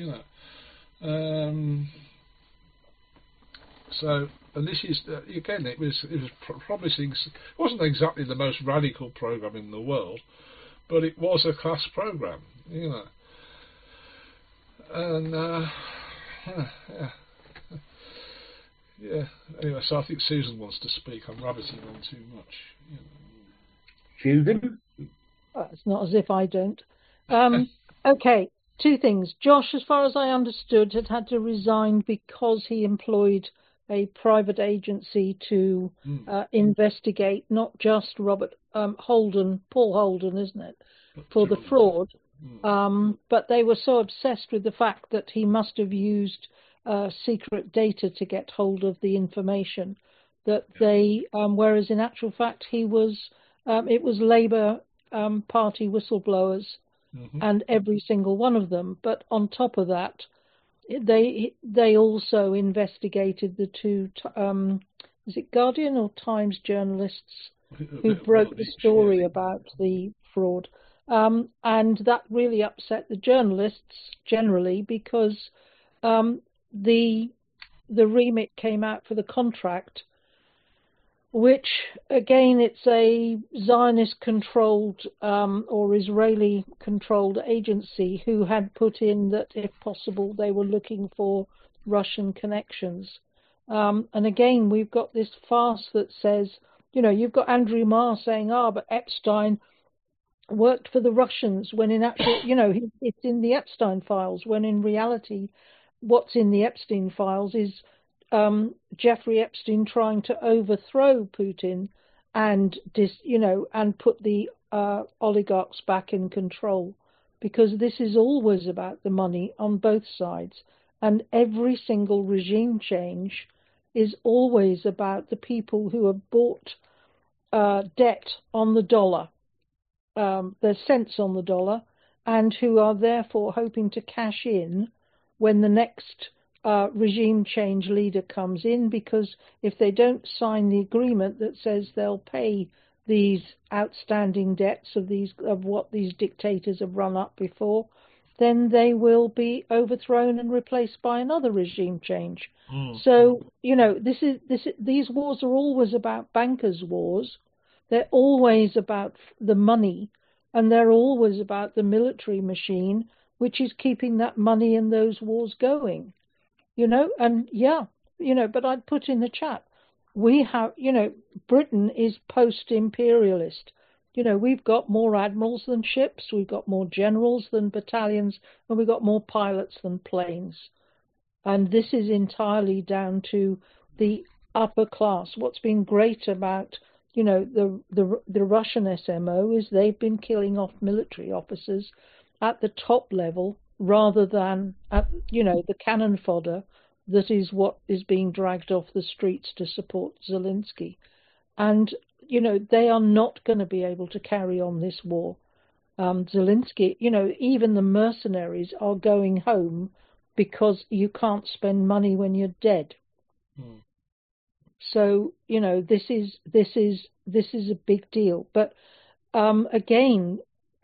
So, and this is again, it was promising. It wasn't exactly the most radical program in the world, but it was a class program. And yeah. Anyway, so I think Susan wants to speak. I'm rabbiting on too much. Susan? It's not as if I don't. Okay, two things. Josh, as far as I understood, had to resign because he employed a private agency to investigate not just Robert Paul Holden, isn't it, for the fraud, but they were so obsessed with the fact that he must have used secret data to get hold of the information that they, whereas in actual fact it was Labour Party whistleblowers, and every single one of them. But on top of that, they also investigated the two, is it Guardian or Times journalists who broke the story about the fraud. And that really upset the journalists generally because the remit came out for the contract, which again, it's a Zionist-controlled or Israeli-controlled agency who had put in that, if possible, they were looking for Russian connections. And again, we've got this farce that says, you've got Andrew Marr saying, but Epstein worked for the Russians, when in actual, it's in the Epstein files, when in reality, what's in the Epstein files is Jeffrey Epstein trying to overthrow Putin and and put the oligarchs back in control, because this is always about the money on both sides, and every single regime change is always about the people who have bought debt on the dollar, their cents on the dollar, and who are therefore hoping to cash in when the next regime change leader comes in, because if they don't sign the agreement that says they'll pay these outstanding debts of what these dictators have run up before, then they will be overthrown and replaced by another regime change. So these wars are always about bankers' wars. They're always about the money, and they're always about the military machine, which is keeping that money in those wars going. But I'd put in the chat, we have, Britain is post-imperialist. We've got more admirals than ships, we've got more generals than battalions, and we've got more pilots than planes. And this is entirely down to the upper class. What's been great about, the Russian SMO is they've been killing off military officers at the top level, rather than at, the cannon fodder that is what is being dragged off the streets to support Zelensky. And, they are not going to be able to carry on this war. Zelensky, even the mercenaries are going home because you can't spend money when you're dead. So, this is a big deal. But again,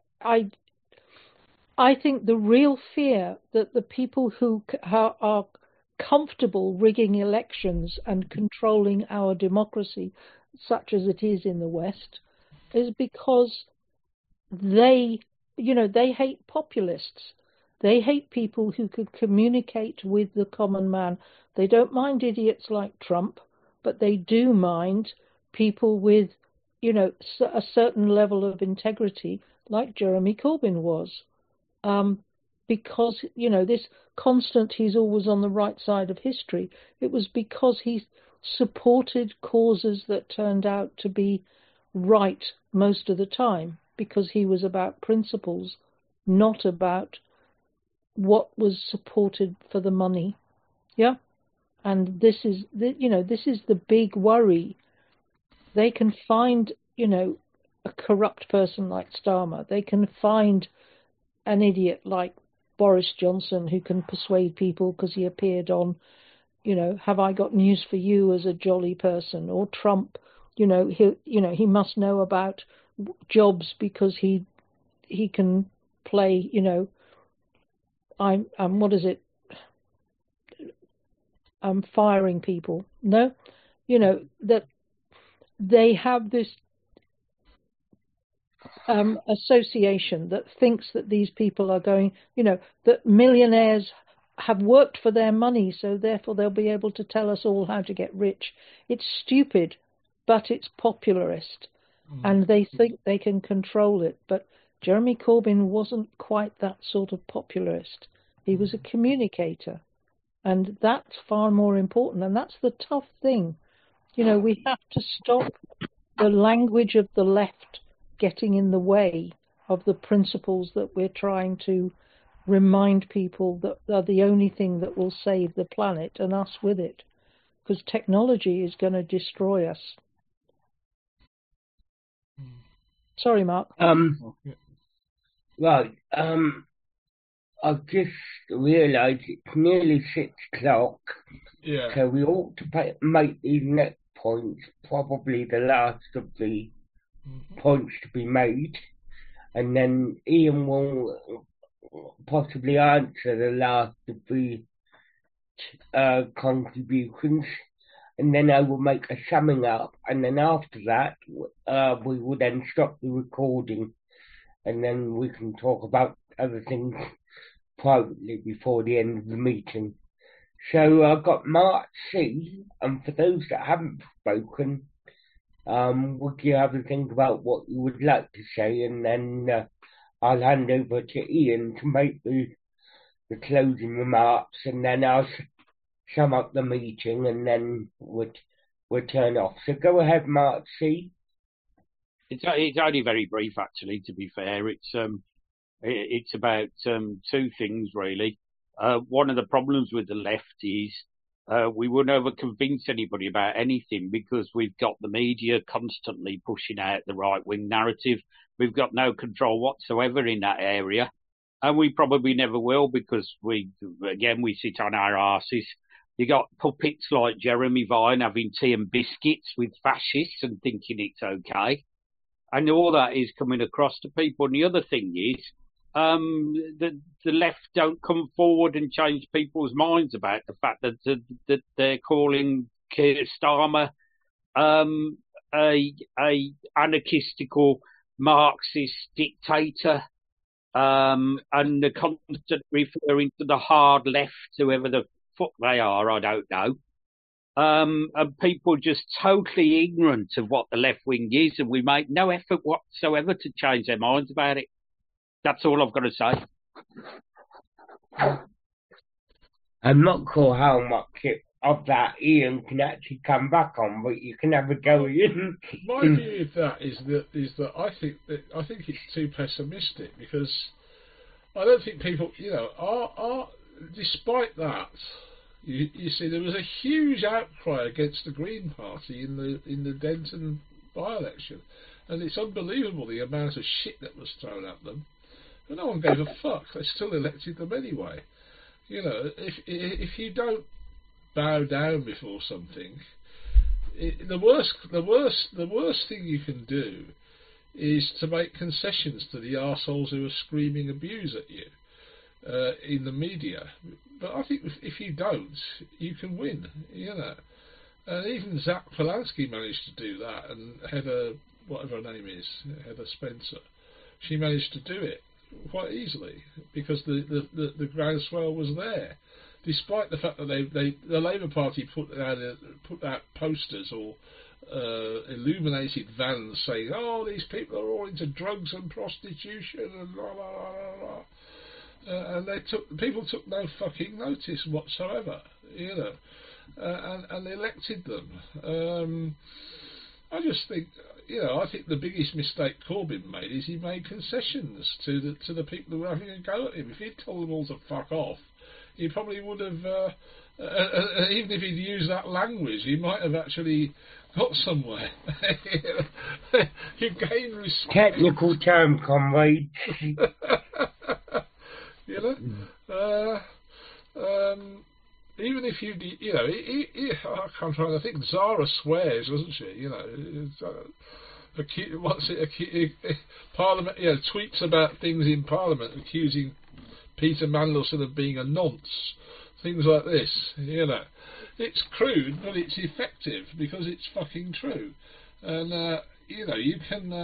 I think the real fear that the people who are comfortable rigging elections and controlling our democracy, such as it is in the West, is because they hate populists. They hate people who could communicate with the common man. They don't mind idiots like Trump, but they do mind people with, a certain level of integrity, like Jeremy Corbyn was. Because, this constant, he's always on the right side of history, it was because he supported causes that turned out to be right most of the time, because he was about principles, not about what was supported for the money Yeah, and this is the big worry. They can find a corrupt person like Starmer. They can find an idiot like Boris Johnson who can persuade people because he appeared on, Have I Got News for You as a jolly person, or Trump, he must know about jobs because he can play, I'm what is it? I'm firing people. No, that they have this association that thinks that these people are going, that millionaires have worked for their money, so therefore they'll be able to tell us all how to get rich. It's stupid, but it's popularist, and they think they can control it. But Jeremy Corbyn wasn't quite that sort of popularist. He was a communicator, and that's far more important, and that's the tough thing. We have to stop the language of the left getting in the way of the principles that we're trying to remind people that are the only thing that will save the planet and us with it, because technology is going to destroy us. Sorry, Mark. Right. I've just realised it's nearly 6 o'clock. Yeah. So we ought to make these next points probably the last of the points to be made, and then Ian will possibly answer the last of the contributions, and then I will make a summing up, and then after that we will then stop the recording, and then we can talk about other things privately before the end of the meeting. So I've got Mark C, and for those that haven't spoken, would you have a think about what you would like to say, and then I'll hand over to Ian to make the closing remarks, and then I'll sum up the meeting, and then we'll turn off. So go ahead, Mark C. It's only very brief, actually. To be fair, it's about two things really. One of the problems with the left is we will never convince anybody about anything because we've got the media constantly pushing out the right-wing narrative. We've got no control whatsoever in that area, and we probably never will because we sit on our arses. You got puppets like Jeremy Vine having tea and biscuits with fascists and thinking it's okay, and all that is coming across to people. And the other thing is, the left don't come forward and change people's minds about the fact that they're calling Keir Starmer a anarchistical Marxist dictator, and the constant referring to the hard left, whoever the fuck they are, I don't know. And people just totally ignorant of what the left wing is, and we make no effort whatsoever to change their minds about it. That's all I've got to say. I'm not sure how much of that Ian can actually come back on, but you can have a go, Ian. My view of that is that I think it's too pessimistic, because I don't think people, are despite that, you see, there was a huge outcry against the Green Party in the Denton by-election, and it's unbelievable the amount of shit that was thrown at them. But no one gave a fuck. They still elected them anyway. If you don't bow down before something, the worst thing you can do is to make concessions to the arseholes who are screaming abuse at you in the media. But I think if you don't, you can win. And even Zach Polanski managed to do that, and Heather, whatever her name is, Heather Spencer, she managed to do it quite easily because the groundswell was there, despite the fact that the Labour Party put out posters or illuminated vans saying, "Oh, these people are all into drugs and prostitution and blah blah blah blah," and people took no fucking notice whatsoever, and they elected them. I just think. I think the biggest mistake Corbyn made is he made concessions to the people who were having a go at him. If he'd told them all to fuck off, he probably would have, even if he'd used that language, he might have actually got somewhere. You gain respect. Technical term, comrade. You know? Even if you know, I'm trying to think. Zara swears, doesn't she? You know, Parliament, tweets about things in Parliament, accusing Peter Mandelson of being a nonce, things like this. You know, it's crude, but it's effective because it's fucking true. And you know, you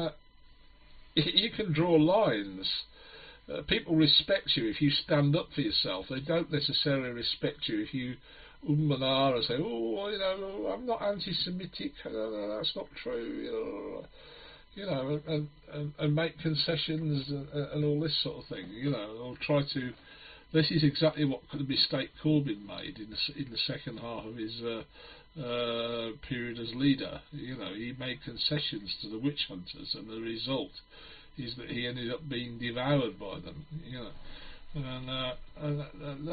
can draw lines. People respect you if you stand up for yourself. They don't necessarily respect you if you and ah and say, oh, you know, I'm not anti-Semitic. No, that's not true. You know, and make concessions and all this sort of thing. You know, or try to. This is exactly what the mistake Corbyn made in the second half of his period as leader. You know, he made concessions to the witch hunters, and the result is that he ended up being devoured by them, you know, and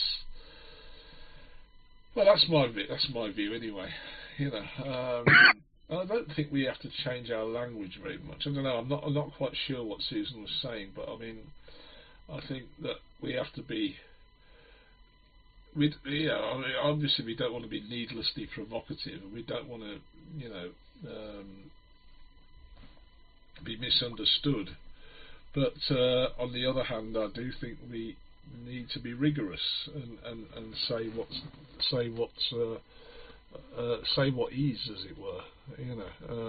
that's my view anyway, you know. I don't think we have to change our language very much. I don't know. I'm not quite sure what Susan was saying, but I mean, I think that we have to be. I mean, obviously, we don't want to be needlessly provocative, and we don't want to, you know. Be misunderstood, but on the other hand, I do think we need to be rigorous and say what is, as it were. You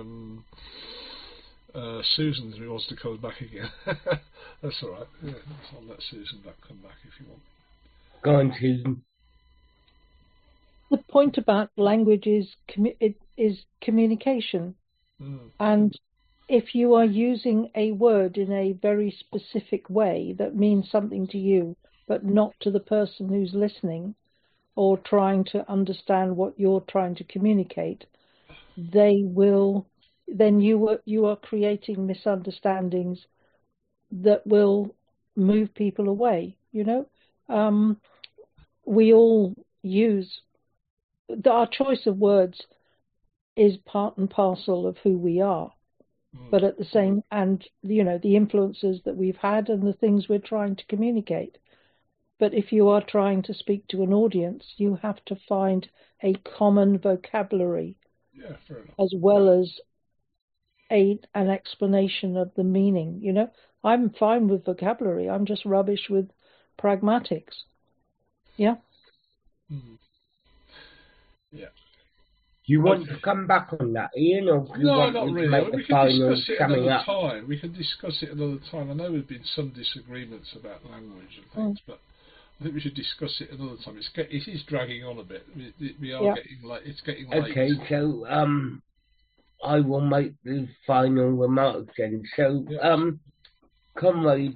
know, Susan wants to come back again. That's all right. Yeah, I'll let Susan come back if you want. Go on, Susan. The point about language is communication, and if you are using a word in a very specific way that means something to you, but not to the person who's listening or trying to understand what you're trying to communicate, then you are creating misunderstandings that will move people away. You know, we all use our choice of words is part and parcel of who we are. But at the same, and you know, the influences that we've had and the things we're trying to communicate. But if you are trying to speak to an audience, you have to find a common vocabulary, fair enough, as well as an explanation of the meaning. You know, I'm fine with vocabulary. I'm just rubbish with pragmatics. Yeah. Mm-hmm. Yeah. Do you want to come back on that, Ian, or do you want not me really. to make the We can final discuss it summing another up? time. We can discuss it another time. I know there's been some disagreements about language and things, but I think we should discuss it another time. It is dragging on a bit. We are getting late. It's getting late. Okay, so I will make the final remarks then. So, comrades,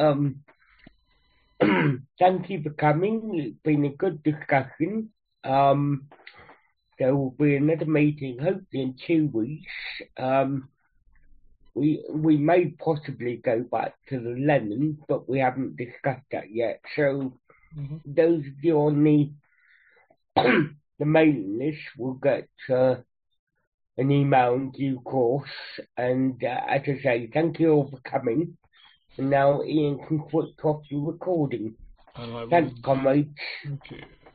thank you for coming. It's been a good discussion. There will be another meeting hopefully in 2 weeks. We may possibly go back to the Lenin, but we haven't discussed that yet. So those of you on the mailing list will get an email in due course. And as I say, thank you all for coming. And now Ian can switch off the recording. Thanks, comrades. Thank you.